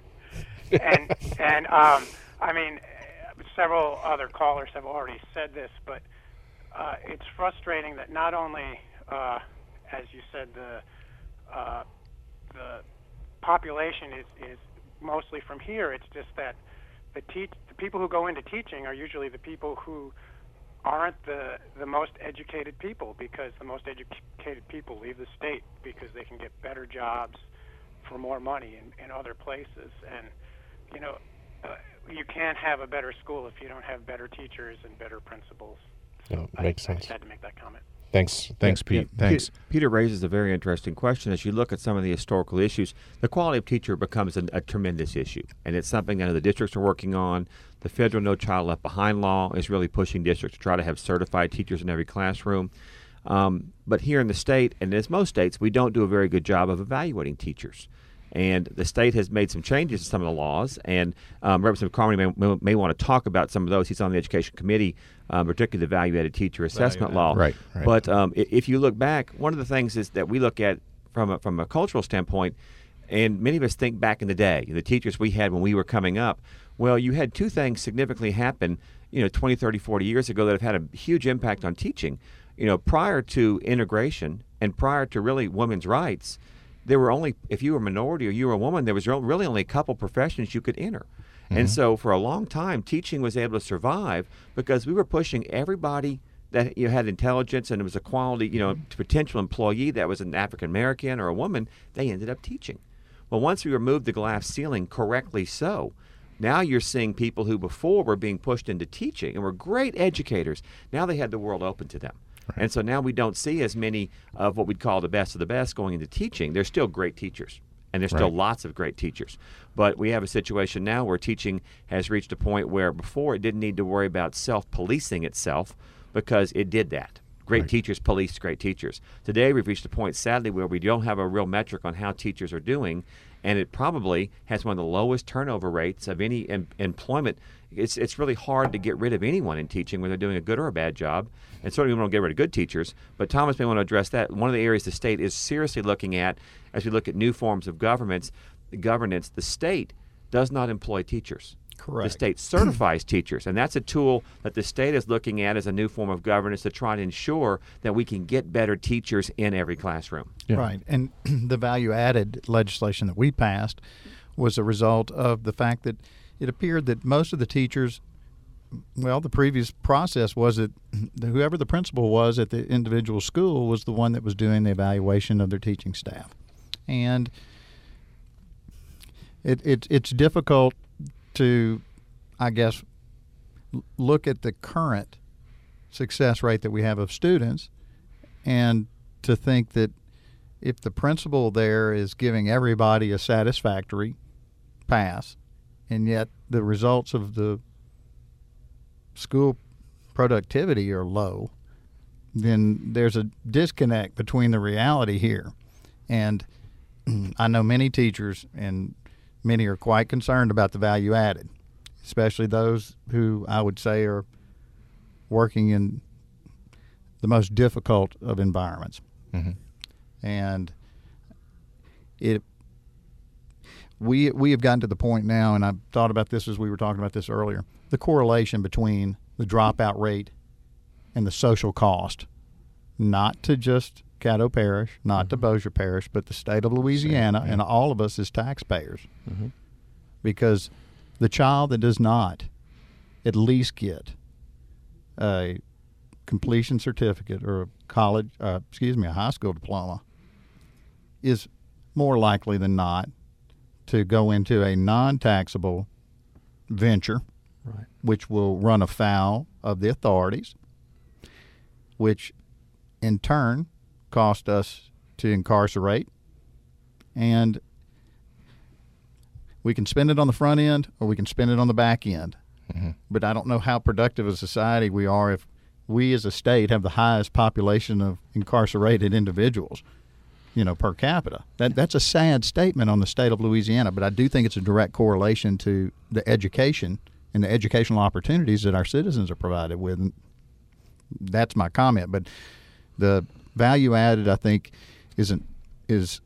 and and um, I mean, several other callers have already said this, but uh, it's frustrating that not only, uh, as you said, the uh, the population is, is mostly from here. It's just that the teach the people who go into teaching are usually the people who aren't the the most educated people, because the most educated people leave the state because they can get better jobs for more money in, in other places. And, you know, uh, you can't have a better school if you don't have better teachers and better principals. So oh, makes I, sense. I just had to make that comment. Thanks, thanks, Yeah, Pete. yeah. Thanks. Peter raises a very interesting question. As you look at some of the historical issues, the quality of teacher becomes a, a tremendous issue, and it's something that the districts are working on. The federal No Child Left Behind law is really pushing districts to try to have certified teachers in every classroom. Um, but here in the state, and as most states, we don't do a very good job of evaluating teachers. And the state has made some changes to some of the laws, and um, Representative Carmody may, may, may want to talk about some of those. He's on the Education Committee, um, particularly the Value-Added Teacher Assessment Law. Right, right. But um, if you look back, one of the things is that we look at from a, from a cultural standpoint, and many of us think back in the day, the teachers we had when we were coming up, well, you had two things significantly happen, you know, twenty, thirty, forty years ago that have had a huge impact on teaching. You know, prior to integration and prior to really women's rights, there were only, if you were a minority or you were a woman, there was really only a couple professions you could enter. Mm-hmm. And so for a long time, teaching was able to survive because we were pushing everybody that you had intelligence and it was a quality, you know, potential employee that was an African American or a woman, they ended up teaching. Well, once we removed the glass ceiling, correctly so, now you're seeing people who before were being pushed into teaching and were great educators. Now they had the world open to them. Right. And so now we don't see as many of what we'd call the best of the best going into teaching. There's still great teachers, and there's still right. lots of great teachers. But we have a situation now where teaching has reached a point where before it didn't need to worry about self-policing itself because it did that. Great right. teachers police great teachers. Today we've reached a point, sadly, where we don't have a real metric on how teachers are doing, and it probably has one of the lowest turnover rates of any em- employment. It's it's really hard to get rid of anyone in teaching, whether they're doing a good or a bad job, and certainly we don't get rid of good teachers. But Thomas may want to address that. One of the areas the state is seriously looking at, as we look at new forms of governments, governance, the state does not employ teachers. Correct. The state certifies teachers, and that's a tool that the state is looking at as a new form of governance to try to ensure that we can get better teachers in every classroom. Yeah. Right, and the value-added legislation that we passed was a result of the fact that it appeared that most of the teachers, well, the previous process was that whoever the principal was at the individual school was the one that was doing the evaluation of their teaching staff. And it, it it's difficult to, I guess, look at the current success rate that we have of students and to think that if the principal there is giving everybody a satisfactory pass, and yet the results of the school productivity are low, then there's a disconnect between the reality here. And I know many teachers, and many are quite concerned about the value added, especially those who I would say are working in the most difficult of environments. Mm-hmm. And it we we have gotten to the point now, and I've thought about this as we were talking about this earlier, the correlation between the dropout rate and the social cost, not to just Caddo Parish, not mm-hmm. to Bossier Parish, but the state of Louisiana Same, yeah. and all of us as taxpayers. Mm-hmm. Because the child that does not at least get a completion certificate or a college, uh, excuse me, a high school diploma is more likely than not to go into a non-taxable venture, right. which will run afoul of the authorities, which in turn cost us to incarcerate, and we can spend it on the front end or we can spend it on the back end. Mm-hmm. But I don't know how productive a society we are if we as a state have the highest population of incarcerated individuals, you know, per capita. That that's a sad statement on the state of Louisiana, but I do think it's a direct correlation to the education and the educational opportunities that our citizens are provided with. And that's my comment. But the value added, I think, isn't is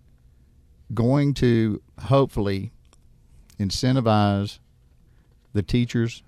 going to hopefully incentivize the teachers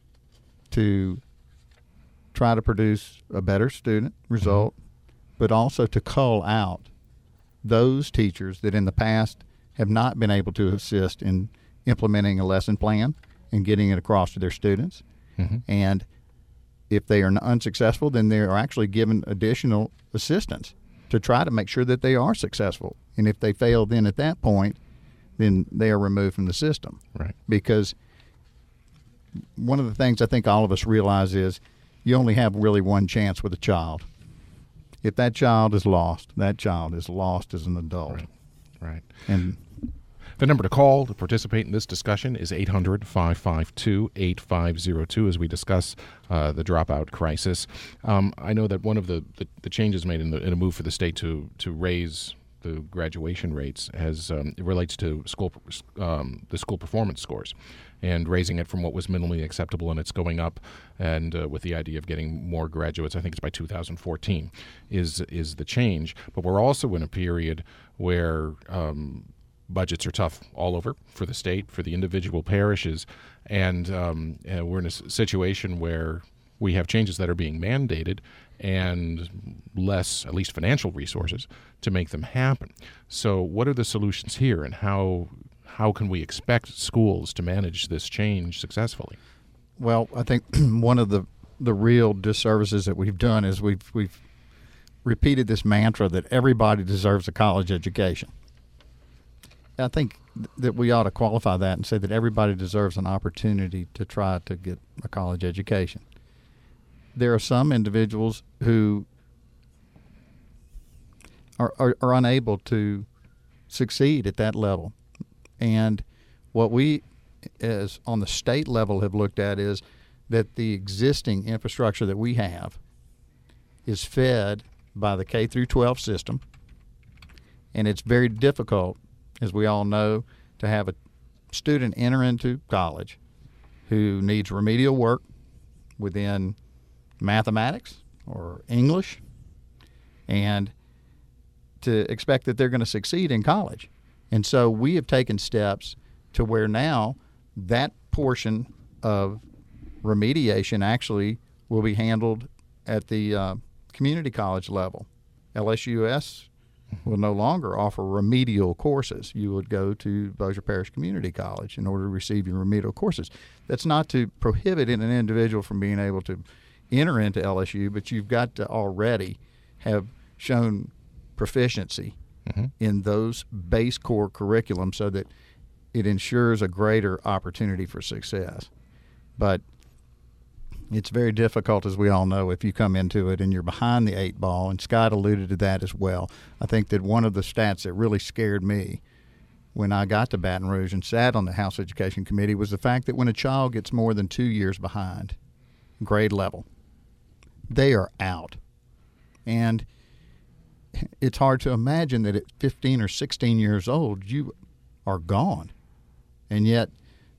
to try to produce a better student result, mm-hmm. but also to cull out those teachers that in the past have not been able to assist in implementing a lesson plan and getting it across to their students. Mm-hmm. And if they are unsuccessful, then they are actually given additional assistance to try to make sure that they are successful. And if they fail then at that point, then they are removed from the system. Right. Because one of the things I think all of us realize is you only have really one chance with a child. If that child is lost, that child is lost as an adult. Right. Right. And the number to call to participate in this discussion is eight hundred, five five two, eight five zero two as we discuss uh, the dropout crisis. Um, I know that one of the, the, the changes made in, the, in a move for the state to, to raise the graduation rates has um, it relates to school um, the school performance scores, and raising it from what was minimally acceptable, and it's going up, and uh, with the idea of getting more graduates, I think it's by two thousand fourteen, is is the change. But we're also in a period where um, budgets are tough all over for the state, for the individual parishes, and, um, and we're in a situation where we have changes that are being mandated and less, at least financial resources, to make them happen. So what are the solutions here, and how how can we expect schools to manage this change successfully? Well, I think one of the, the real disservices that we've done is we've we've repeated this mantra that everybody deserves a college education. I think that we ought to qualify that and say that everybody deserves an opportunity to try to get a college education. There are some individuals who are, are, are unable to succeed at that level. And what we, as on the state level, have looked at is that the existing infrastructure that we have is fed by the K through twelve system, and it's very difficult, as we all know, to have a student enter into college who needs remedial work within mathematics or English, and to expect that they're going to succeed in college. And so we have taken steps to where now that portion of remediation actually will be handled at the uh, community college level. L S U S will no longer offer remedial courses. You would go to Bossier Parish Community College in order to receive your remedial courses. That's not to prohibit an individual from being able to enter into L S U, but you've got to already have shown proficiency mm-hmm. in those base core curriculum so that it ensures a greater opportunity for success. But it's very difficult, as we all know, if you come into it and you're behind the eight ball, and Scott alluded to that as well. I think that one of the stats that really scared me when I got to Baton Rouge and sat on the House Education Committee was the fact that when a child gets more than two years behind grade level, they are out. And it's hard to imagine that at fifteen or sixteen years old, you are gone. And yet,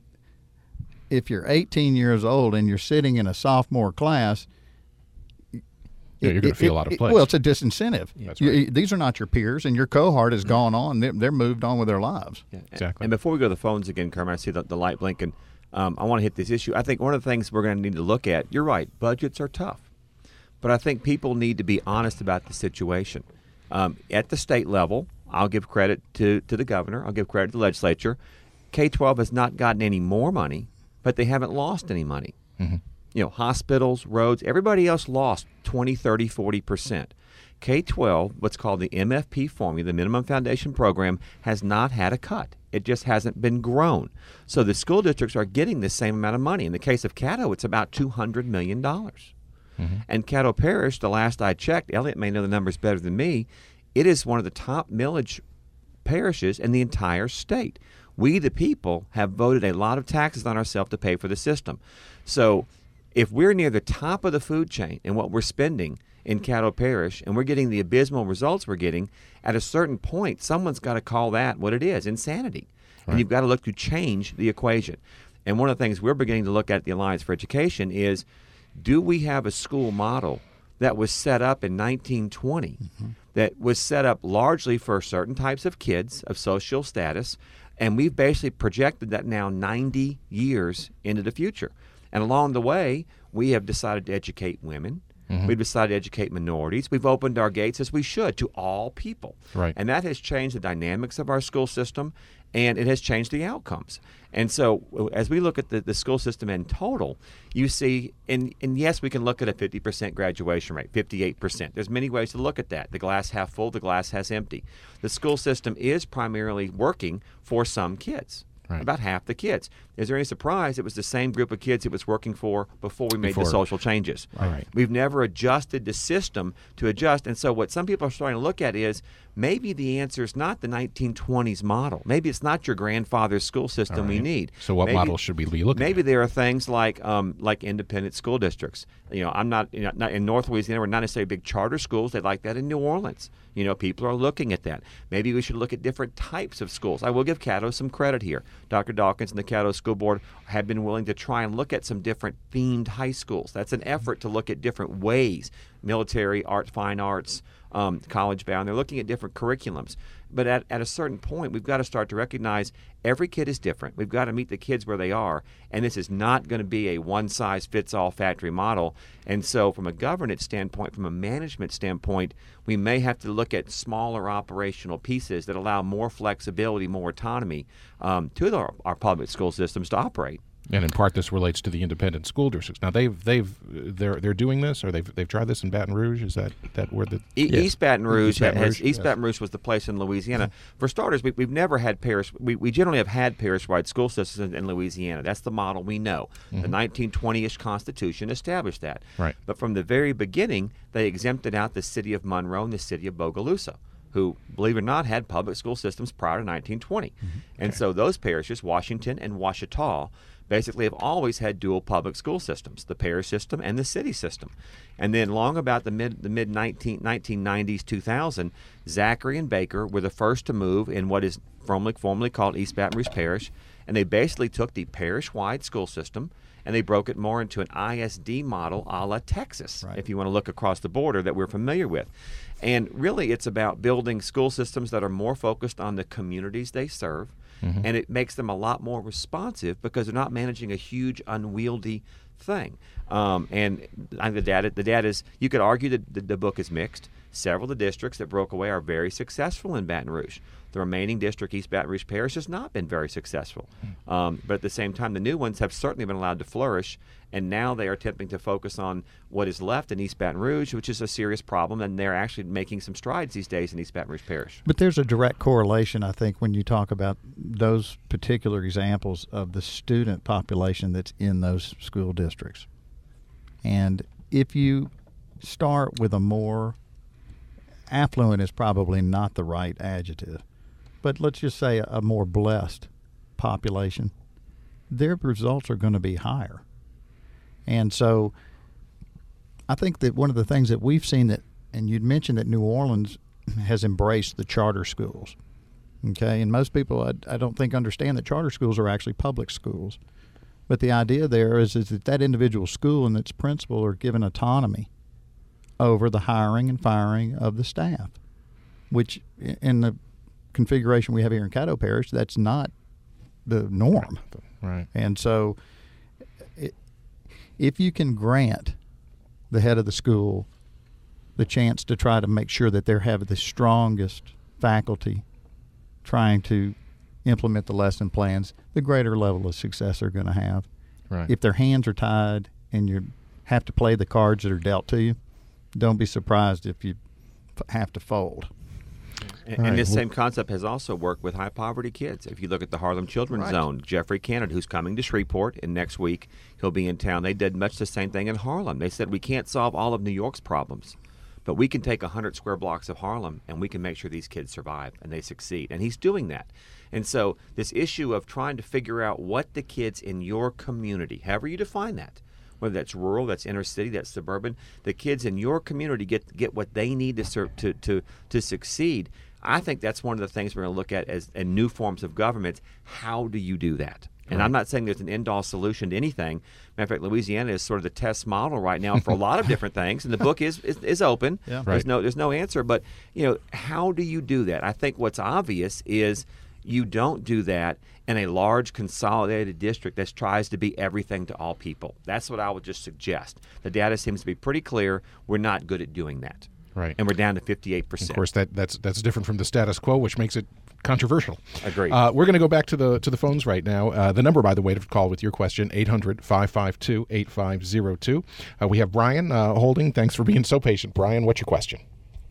if you're eighteen years old and you're sitting in a sophomore class, yeah, you're going to feel it, out of it, place. Well, it's a disincentive. Yeah, that's you, right. These are not your peers, and your cohort has gone on. They're, they're moved on with their lives. Yeah. Exactly. And before we go to the phones again, Kermit, I see the, the light blinking. Um, I want to hit this issue. I think one of the things we're going to need to look at, you're right, budgets are tough. But I think people need to be honest about the situation. Um, at the state level, I'll give credit to, to the governor. I'll give credit to the legislature. K twelve has not gotten any more money, but they haven't lost any money. Mm-hmm. You know, hospitals, roads, everybody else lost twenty, thirty, forty percent. K twelve, what's called the M F P formula, the Minimum Foundation Program, has not had a cut. It just hasn't been grown. So the school districts are getting the same amount of money. In the case of Caddo, it's about two hundred million dollars. Mm-hmm. And Caddo Parish, the last I checked, Elliot may know the numbers better than me, it is one of the top millage parishes in the entire state. We, the people, have voted a lot of taxes on ourselves to pay for the system. So if we're near the top of the food chain in what we're spending in Caddo Parish and we're getting the abysmal results we're getting, at a certain point, someone's got to call that what it is, insanity. Right. And you've got to look to change the equation. And one of the things we're beginning to look at the Alliance for Education is, do we have a school model that was set up in nineteen twenty, mm-hmm. that was set up largely for certain types of kids of social status, and we've basically projected that now ninety years into the future. And along the way, we have decided to educate women. Mm-hmm. We've decided to educate minorities. We've opened our gates, as we should, to all people. Right. And that has changed the dynamics of our school system, and it has changed the outcomes. And so as we look at the, the school system in total, you see, and, and yes, we can look at a fifty percent graduation rate, fifty-eight percent. There's many ways to look at that. The glass half full, the glass half empty. The school system is primarily working for some kids. Right. About half the kids. Is there any surprise it was the same group of kids it was working for before we made before. the social changes? All right. We've never adjusted the system to adjust. And so what some people are starting to look at is maybe the answer is not the nineteen twenties model. Maybe it's not your grandfather's school system right. we need. So what maybe, model should we be looking maybe at? Maybe there are things like um, like independent school districts. You know, I'm not, you know, not in North Louisiana, we're not necessarily big charter schools. They like that in New Orleans. You know, people are looking at that. Maybe we should look at different types of schools. I will give Caddo some credit here. Doctor Dawkins and the Caddo School Board have been willing to try and look at some different themed high schools. That's an effort to look at different ways, military, art, fine arts, um, college bound. They're looking at different curriculums. But at, at a certain point, we've got to start to recognize every kid is different. We've got to meet the kids where they are. And this is not going to be a one-size-fits-all factory model. And so from a governance standpoint, from a management standpoint, we may have to look at smaller operational pieces that allow more flexibility, more autonomy um, to our, our public school systems to operate. And in part, this relates to the independent school districts. Now, they've they've they're they're doing this, or they've they've tried this in Baton Rouge. Is that that where the e- yes. East Baton Rouge East Baton has Rouge, East yes. Baton Rouge was the place in Louisiana. For starters, we, we've never had parish. We, we generally have had parish-wide school systems in, in Louisiana. That's the model we know. Mm-hmm. The nineteen twenty-ish Constitution established that. Right. But from the very beginning, they exempted out the city of Monroe and the city of Bogalusa, who, believe it or not, had public school systems prior to nineteen twenty. Mm-hmm. And okay. so those parishes, Washington and Ouachita, basically have always had dual public school systems, the parish system and the city system. And then long about the mid the mid nineteen nineties, two thousand, Zachary and Baker were the first to move in what is formerly, formerly called East Baton Rouge Parish, and they basically took the parish-wide school system and they broke it more into an I S D model a la Texas, right. if you want to look across the border that we're familiar with. And really it's about building school systems that are more focused on the communities they serve, mm-hmm. and it makes them a lot more responsive because they're not managing a huge, unwieldy thing. Um, and the data, the data is, you could argue that the, the book is mixed. Several of the districts that broke away are very successful in Baton Rouge. The remaining district, East Baton Rouge Parish, has not been very successful. Um, but at the same time, the new ones have certainly been allowed to flourish, and now they are attempting to focus on what is left in East Baton Rouge, which is a serious problem, and they're actually making some strides these days in East Baton Rouge Parish. But there's a direct correlation, I think, when you talk about those particular examples of the student population that's in those school districts. And if you start with a more affluent is probably not the right adjective, but let's just say a, a more blessed population, their results are going to be higher. And so I think that one of the things that we've seen that, and you'd mentioned that New Orleans has embraced the charter schools, okay? And most people, I, I don't think, understand that charter schools are actually public schools. But the idea there is, is that that individual school and its principal are given autonomy over the hiring and firing of the staff, which in the configuration we have here in Caddo Parish, that's not the norm. Right. And so it, if you can grant the head of the school the chance to try to make sure that they have the strongest faculty trying to implement the lesson plans, the greater level of success they're going to have. Right. If their hands are tied and you have to play the cards that are dealt to you, don't be surprised if you f- have to fold. And, and this same concept has also worked with high poverty kids. If you look at the Harlem Children's Right. Zone, Jeffrey Canada, who's coming to Shreveport, and next week he'll be in town. They did much the same thing in Harlem. They said, we can't solve all of New York's problems, but we can take one hundred square blocks of Harlem and we can make sure these kids survive and they succeed. And he's doing that. And so this issue of trying to figure out what the kids in your community, however you define that, whether that's rural, that's inner city, that's suburban, the kids in your community get get what they need to ser- to to to succeed. I think that's one of the things we're going to look at as in new forms of government. How do you do that? And Right. I'm not saying there's an end-all solution to anything. Matter of fact, Louisiana is sort of the test model right now for a lot of different things, and the book is is, is open. Yeah. There's Right. no there's no answer, but you know, how do you do that? I think what's obvious is you don't do that in a large consolidated district that tries to be everything to all people. That's what I would just suggest. The data seems to be pretty clear. We're not good at doing that. Right. And we're down to fifty-eight percent. Of course, that that's that's different from the status quo, which makes it controversial. Agreed. Uh, we're going to go back to the to the phones right now. Uh, the number, by the way, to call with your question, eight hundred, five five two, eight five zero two. Uh, we have Brian uh, holding. Thanks for being so patient. Brian, what's your question?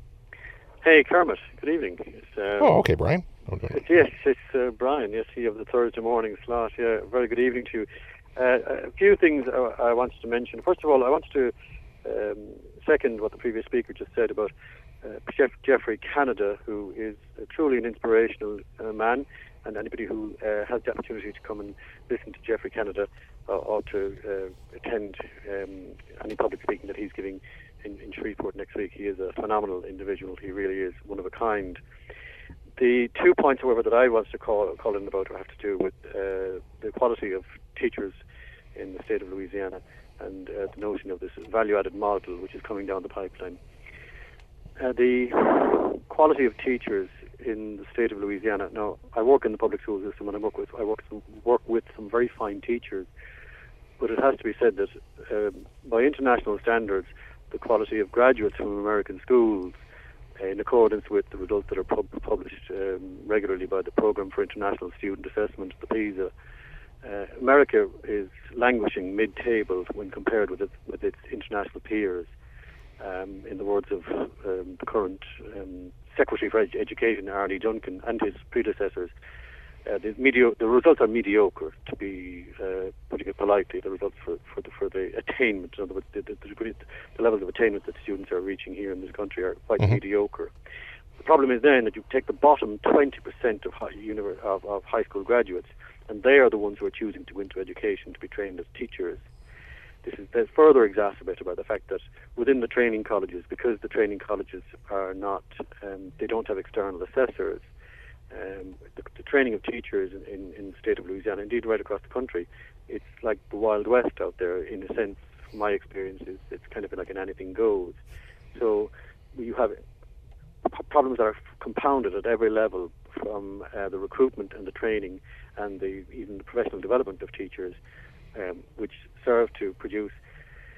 Hey, Kermit. Good evening. It's, uh, Oh, okay, Brian. Oh, no. it's, yes, it's uh, Brian. Yes, you have the Thursday morning slot. Yeah, very good evening to you. Uh, a few things I, I wanted to mention. First of all, I wanted to um, second what the previous speaker just said about uh, Jeff, Jeffrey Canada, who is uh, truly an inspirational uh, man, and anybody who uh, has the opportunity to come and listen to Jeffrey Canada uh, ought to uh, attend um, any public speaking that he's giving in, in Shreveport next week. He is a phenomenal individual. He really is one of a kind. The two points, however, that I want to call, call in about have to do with uh, the quality of teachers in the state of Louisiana and uh, the notion of this value-added model which is coming down the pipeline. Uh, the quality of teachers in the state of Louisiana. Now, I work in the public school system, and I work with I work some, work with some very fine teachers. But it has to be said that, um, by international standards, the quality of graduates from American schools, uh, in accordance with the results that are pub- published um, regularly by the Program for International Student Assessment, the PISA, uh, America is languishing mid-table when compared with its, with its international peers. Um, in the words of um, the current um, Secretary for Ed- Education, Arnie Duncan, and his predecessors, uh, the, medio- the results are mediocre, to be uh, putting it politely. The results for, for, the, for the attainment, in other words, the, the, the, degree, the levels of attainment that students are reaching here in this country are quite Mm-hmm. mediocre. The problem is then that you take the bottom twenty percent of high, univer- of, of high school graduates, and they are the ones who are choosing to go into education to be trained as teachers. This is that's further exacerbated by the fact that within the training colleges, because the training colleges are not, um, they don't have external assessors, um, the, the training of teachers in, in, in the state of Louisiana, indeed right across the country, it's like the Wild West out there. In a sense, from my experience, is it's kind of like an anything goes. So you have p- problems that are compounded at every level, from uh, the recruitment and the training and the even the professional development of teachers, um, which serve to produce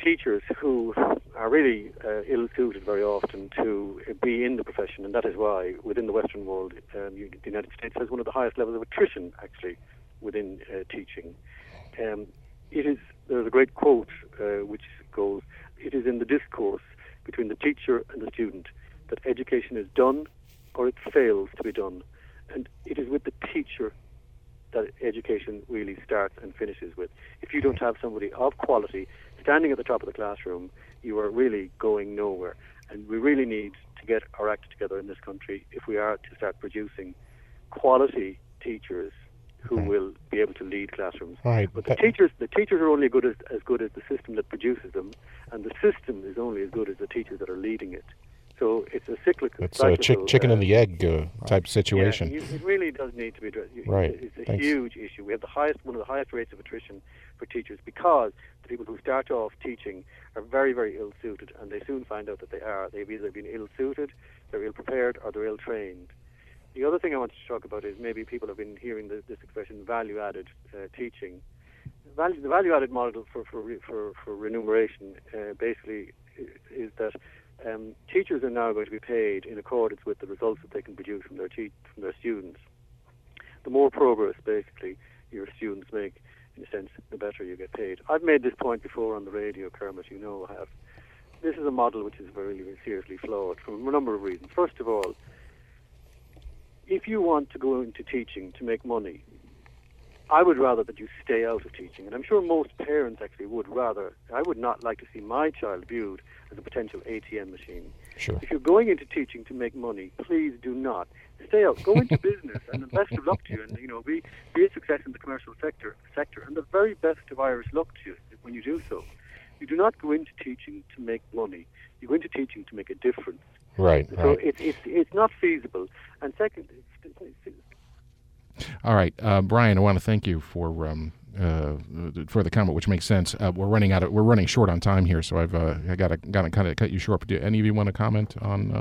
teachers who are really uh, ill-suited very often to be in the profession, and that is why within the Western world, um, you, the United States has one of the highest levels of attrition, actually, within uh, teaching. Um, it is there's a great quote uh, which goes, "It is in the discourse between the teacher and the student that education is done or it fails to be done, and it is with the teacher that education really starts and finishes with. If you don't have somebody of quality standing at the top of the classroom, you are really going nowhere. And we really need to get our act together in this country if we are to start producing quality teachers who mm-hmm. will be able to lead classrooms. Right. But the teachers, the teachers are only good as, as good as the system that produces them, and the system is only as good as the teachers that are leading it. So it's a cyclical. It's a chick, chicken uh, and the egg uh, type situation. Yeah, it really does need to be addressed. Right. It's a Thanks. huge issue. We have the highest, one of the highest rates of attrition for teachers because the people who start off teaching are very, very ill-suited, and they soon find out that they are. They've either been ill-suited, they're ill-prepared, or they're ill-trained. The other thing I wanted to talk about is maybe people have been hearing the, this expression, value-added uh, teaching. Value, the value-added model for for for, for remuneration uh, basically is, is that um, teachers are now going to be paid in accordance with the results that they can produce from their te- from their students. The more progress, basically, your students make, in a sense, the better you get paid. I've made this point before on the radio, Kermit. You know I have. This is a model which is very, very seriously flawed for a number of reasons. First of all, if you want to go into teaching to make money, I would rather that you stay out of teaching. And I'm sure most parents actually would rather. I would not like to see my child viewed as a potential A T M machine. Sure. If you're going into teaching to make money, please do not. Stay out. Go into business, and the best of luck to you. And, you know, be, be a success in the commercial sector, sector. And the very best of Irish luck to you when you do so. You do not go into teaching to make money. You go into teaching to make a difference. Right. So right. it's it's it's not feasible. And second, it's, it's, it's, all right, uh, Brian, I want to thank you for um, uh, for the comment, which makes sense. Uh, we're running out of we're running short on time here, so I've uh, I got to got to kind of cut you short. But do any of you want to comment on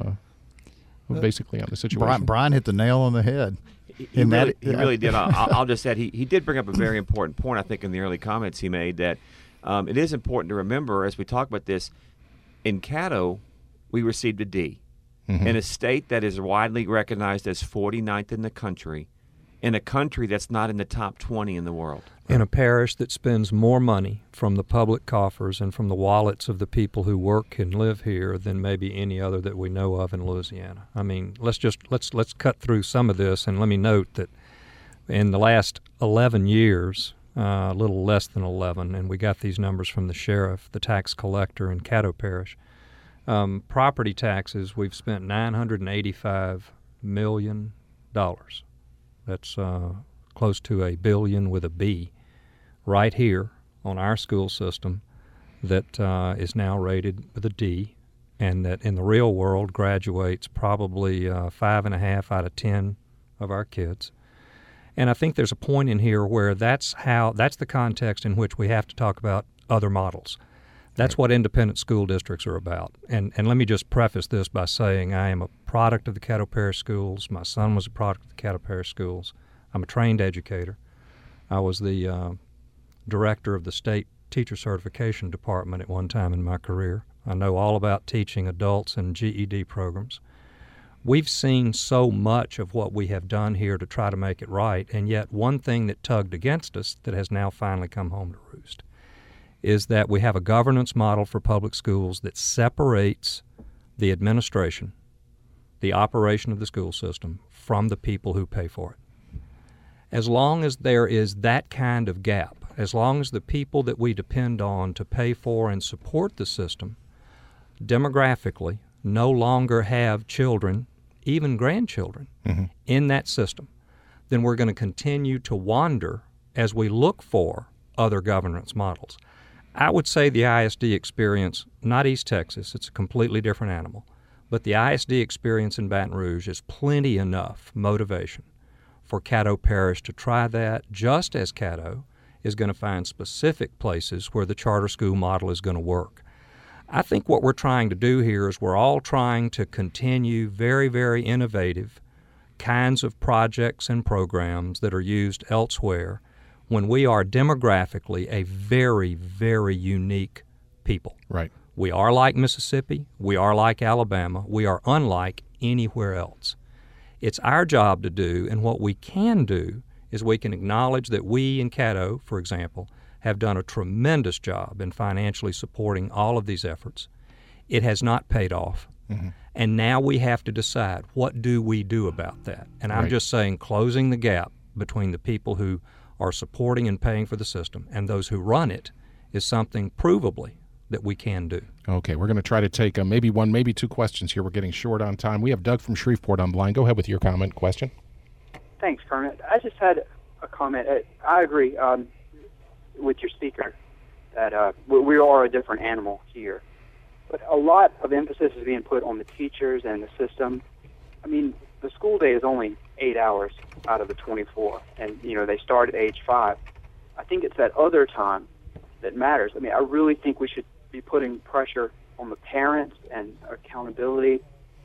uh, basically on the situation? Brian, Brian hit the nail on the head. He, he, really, he really did. I'll, I'll just add he he did bring up a very important point. I think in the early comments he made that um, it is important to remember as we talk about this. In Caddo, we received a D. Mm-hmm. In a state that is widely recognized as forty-ninth in the country, in a country that's not in the top twenty in the world. In a parish that spends more money from the public coffers and from the wallets of the people who work and live here than maybe any other that we know of in Louisiana. I mean, let's just let's let's cut through some of this, and let me note that in the last eleven years, uh, a little less than eleven, and we got these numbers from the sheriff, the tax collector in Caddo Parish. Um, property taxes, we've spent nine hundred eighty-five million dollars. That's uh, close to a billion with a B right here on our school system that uh, is now rated with a D, and that in the real world graduates probably uh, five and a half out of ten of our kids. And I think there's a point in here where that's how that's the context in which we have to talk about other models. That's what independent school districts are about. And and let me just preface this by saying I am a product of the Caddo Parish Schools. My son was a product of the Caddo Parish Schools. I'm a trained educator. I was the uh, director of the state teacher certification department at one time in my career. I know all about teaching adults and G E D programs. We've seen so much of what we have done here to try to make it right, and yet one thing that tugged against us that has now finally come home to roost is that we have a governance model for public schools that separates the administration, the operation of the school system, from the people who pay for it. As long as there is that kind of gap, as long as the people that we depend on to pay for and support the system demographically no longer have children, even grandchildren, mm-hmm. in that system, then we're going to continue to wander as we look for other governance models. I would say the I S D experience, not East Texas, it's a completely different animal, but the I S D experience in Baton Rouge is plenty enough motivation for Caddo Parish to try that, just as Caddo is going to find specific places where the charter school model is going to work. I think what we're trying to do here is we're all trying to continue very, very innovative kinds of projects and programs that are used elsewhere when we are demographically a very, very unique people. Right. We are like Mississippi. We are like Alabama. We are unlike anywhere else. It's our job to do, and what we can do is we can acknowledge that we in Caddo, for example, have done a tremendous job in financially supporting all of these efforts. It has not paid off. Mm-hmm. And now we have to decide, what do we do about that? And I'm Right. just saying closing the gap between the people who are supporting and paying for the system and those who run it is something provably that we can do. Okay, we're going to try to take uh, maybe one, maybe two questions here. We're getting short on time. We have Doug from Shreveport on the line. Go ahead with your comment, question. Thanks, Kermit. I just had a comment. I agree um, with your speaker that uh, we, we are a different animal here. But a lot of emphasis is being put on the teachers and the system. I mean, the school day is only eight hours out of the twenty-four, and, you know, they start at age five. I think it's that other time that matters. I mean, I really think we should be putting pressure on the parents and accountability.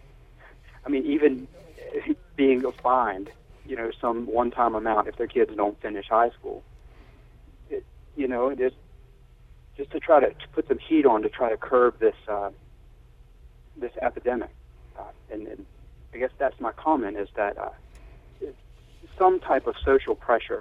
I mean, even being fined, you know, some one-time amount if their kids don't finish high school. It, you know, it is just to try to, to put some heat on to try to curb this uh, this epidemic. Uh, and, and I guess that's my comment, is that uh, some type of social pressure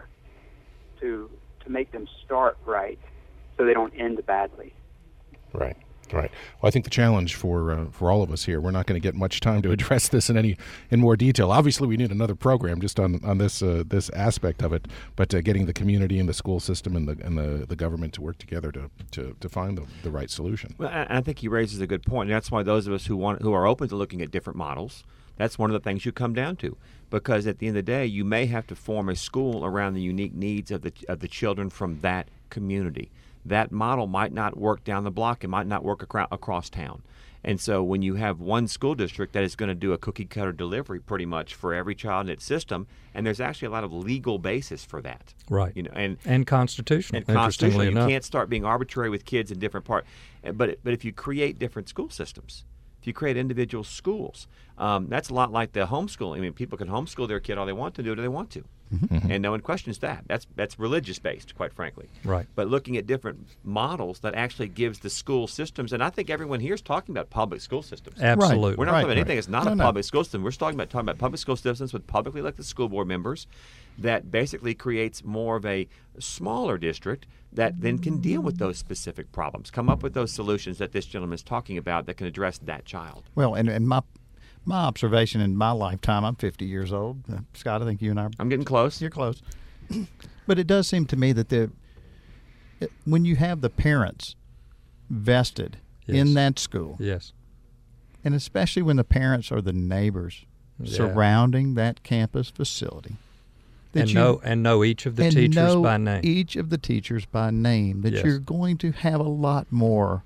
to to make them start right so they don't end badly. Right, right. Well, I think the challenge for uh, for all of us here, we're not going to get much time to address this in any in more detail. Obviously, we need another program just on on this uh, this aspect of it. But uh, getting the community and the school system and the and the, the government to work together to to, to find the, the right solution. Well, I, I think he raises a good point, and that's why those of us who want who are open to looking at different models, that's one of the things you come down to. Because at the end of the day, you may have to form a school around the unique needs of the of the children from that community. That model might not work down the block. It might not work acro- across town. And so when you have one school district that is going to do a cookie-cutter delivery pretty much for every child in its system, and there's actually a lot of legal basis for that. Right. You know, and and constitutional, and constitutional. interestingly You enough. can't start being arbitrary with kids in different parts. But, but if you create different school systems, if you create individual schools, um, that's a lot like the homeschooling. I mean, people can homeschool their kid all they want to, do what they want to. Mm-hmm. And no one questions that. That's that's religious-based, quite frankly. Right. But looking at different models that actually gives the school systems, and I think everyone here is talking about public school systems. Absolutely. We're not Right, talking about anything right. that's not No, a no. public school system. We're talking about talking about public school systems with publicly elected school board members that basically creates more of a smaller district that then can deal with those specific problems, come up with those solutions that this gentleman is talking about that can address that child. Well, and, and my my observation in my lifetime, I'm fifty years old. Uh, Scott, I think you and I are I'm getting close. You're close. But it does seem to me that the it, when you have the parents vested Yes. in that school, Yes. and especially when the parents are the neighbors Yeah. surrounding that campus facility, that And you- know and know each of the and teachers know by name. each of the teachers by name, that Yes. you're going to have a lot more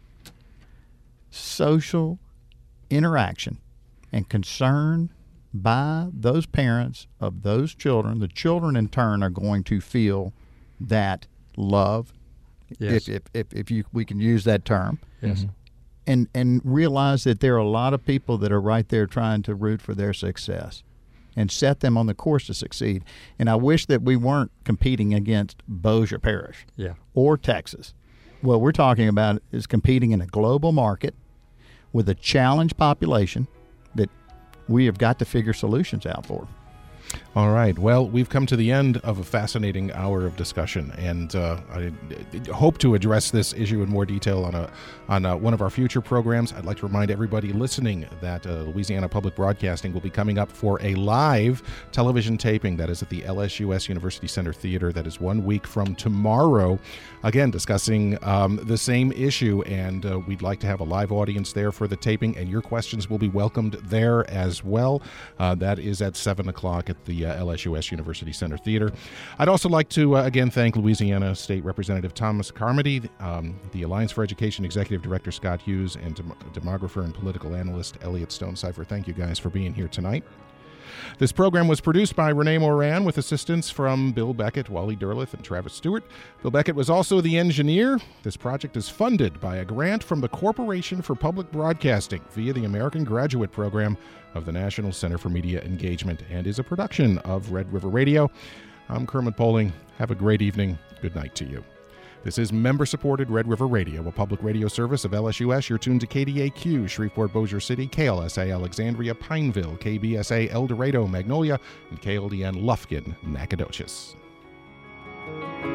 social interaction and concern by those parents of those children. The children in turn are going to feel that love, Yes. if, if, if, if you we can use that term, Yes. and, and realize that there are a lot of people that are right there trying to root for their success and set them on the course to succeed. And I wish that we weren't competing against Bossier Parish Yeah. or Texas. What we're talking about is competing in a global market with a challenged population that we have got to figure solutions out for. All right. Well, we've come to the end of a fascinating hour of discussion, and uh, I hope to address this issue in more detail on a on a, one of our future programs. I'd like to remind everybody listening that uh, Louisiana Public Broadcasting will be coming up for a live television taping that is at the L S U S University Center Theater. That is one week from tomorrow. Again, discussing um, the same issue, and uh, we'd like to have a live audience there for the taping, and your questions will be welcomed there as well. Uh, that is at seven o'clock at the uh, L S U S University Center Theater. I'd also like to, uh, again, thank Louisiana State Representative Thomas Carmody, um, the Alliance for Education Executive Director Scott Hughes, and dem- demographer and political analyst Elliot Stonecipher. Thank you guys for being here tonight. This program was produced by Renee Moran with assistance from Bill Beckett, Wally Derleth, and Travis Stewart. Bill Beckett was also the engineer. This project is funded by a grant from the Corporation for Public Broadcasting via the American Graduate Program of the National Center for Media Engagement and is a production of Red River Radio. I'm Kermit Poling. Have a great evening. Good night to you. This is member-supported Red River Radio, a public radio service of L S U S. You're tuned to K D A Q, Shreveport, Bossier City, K L S A, Alexandria, Pineville, K B S A, El Dorado, Magnolia, and K L D N, Lufkin, Nacogdoches.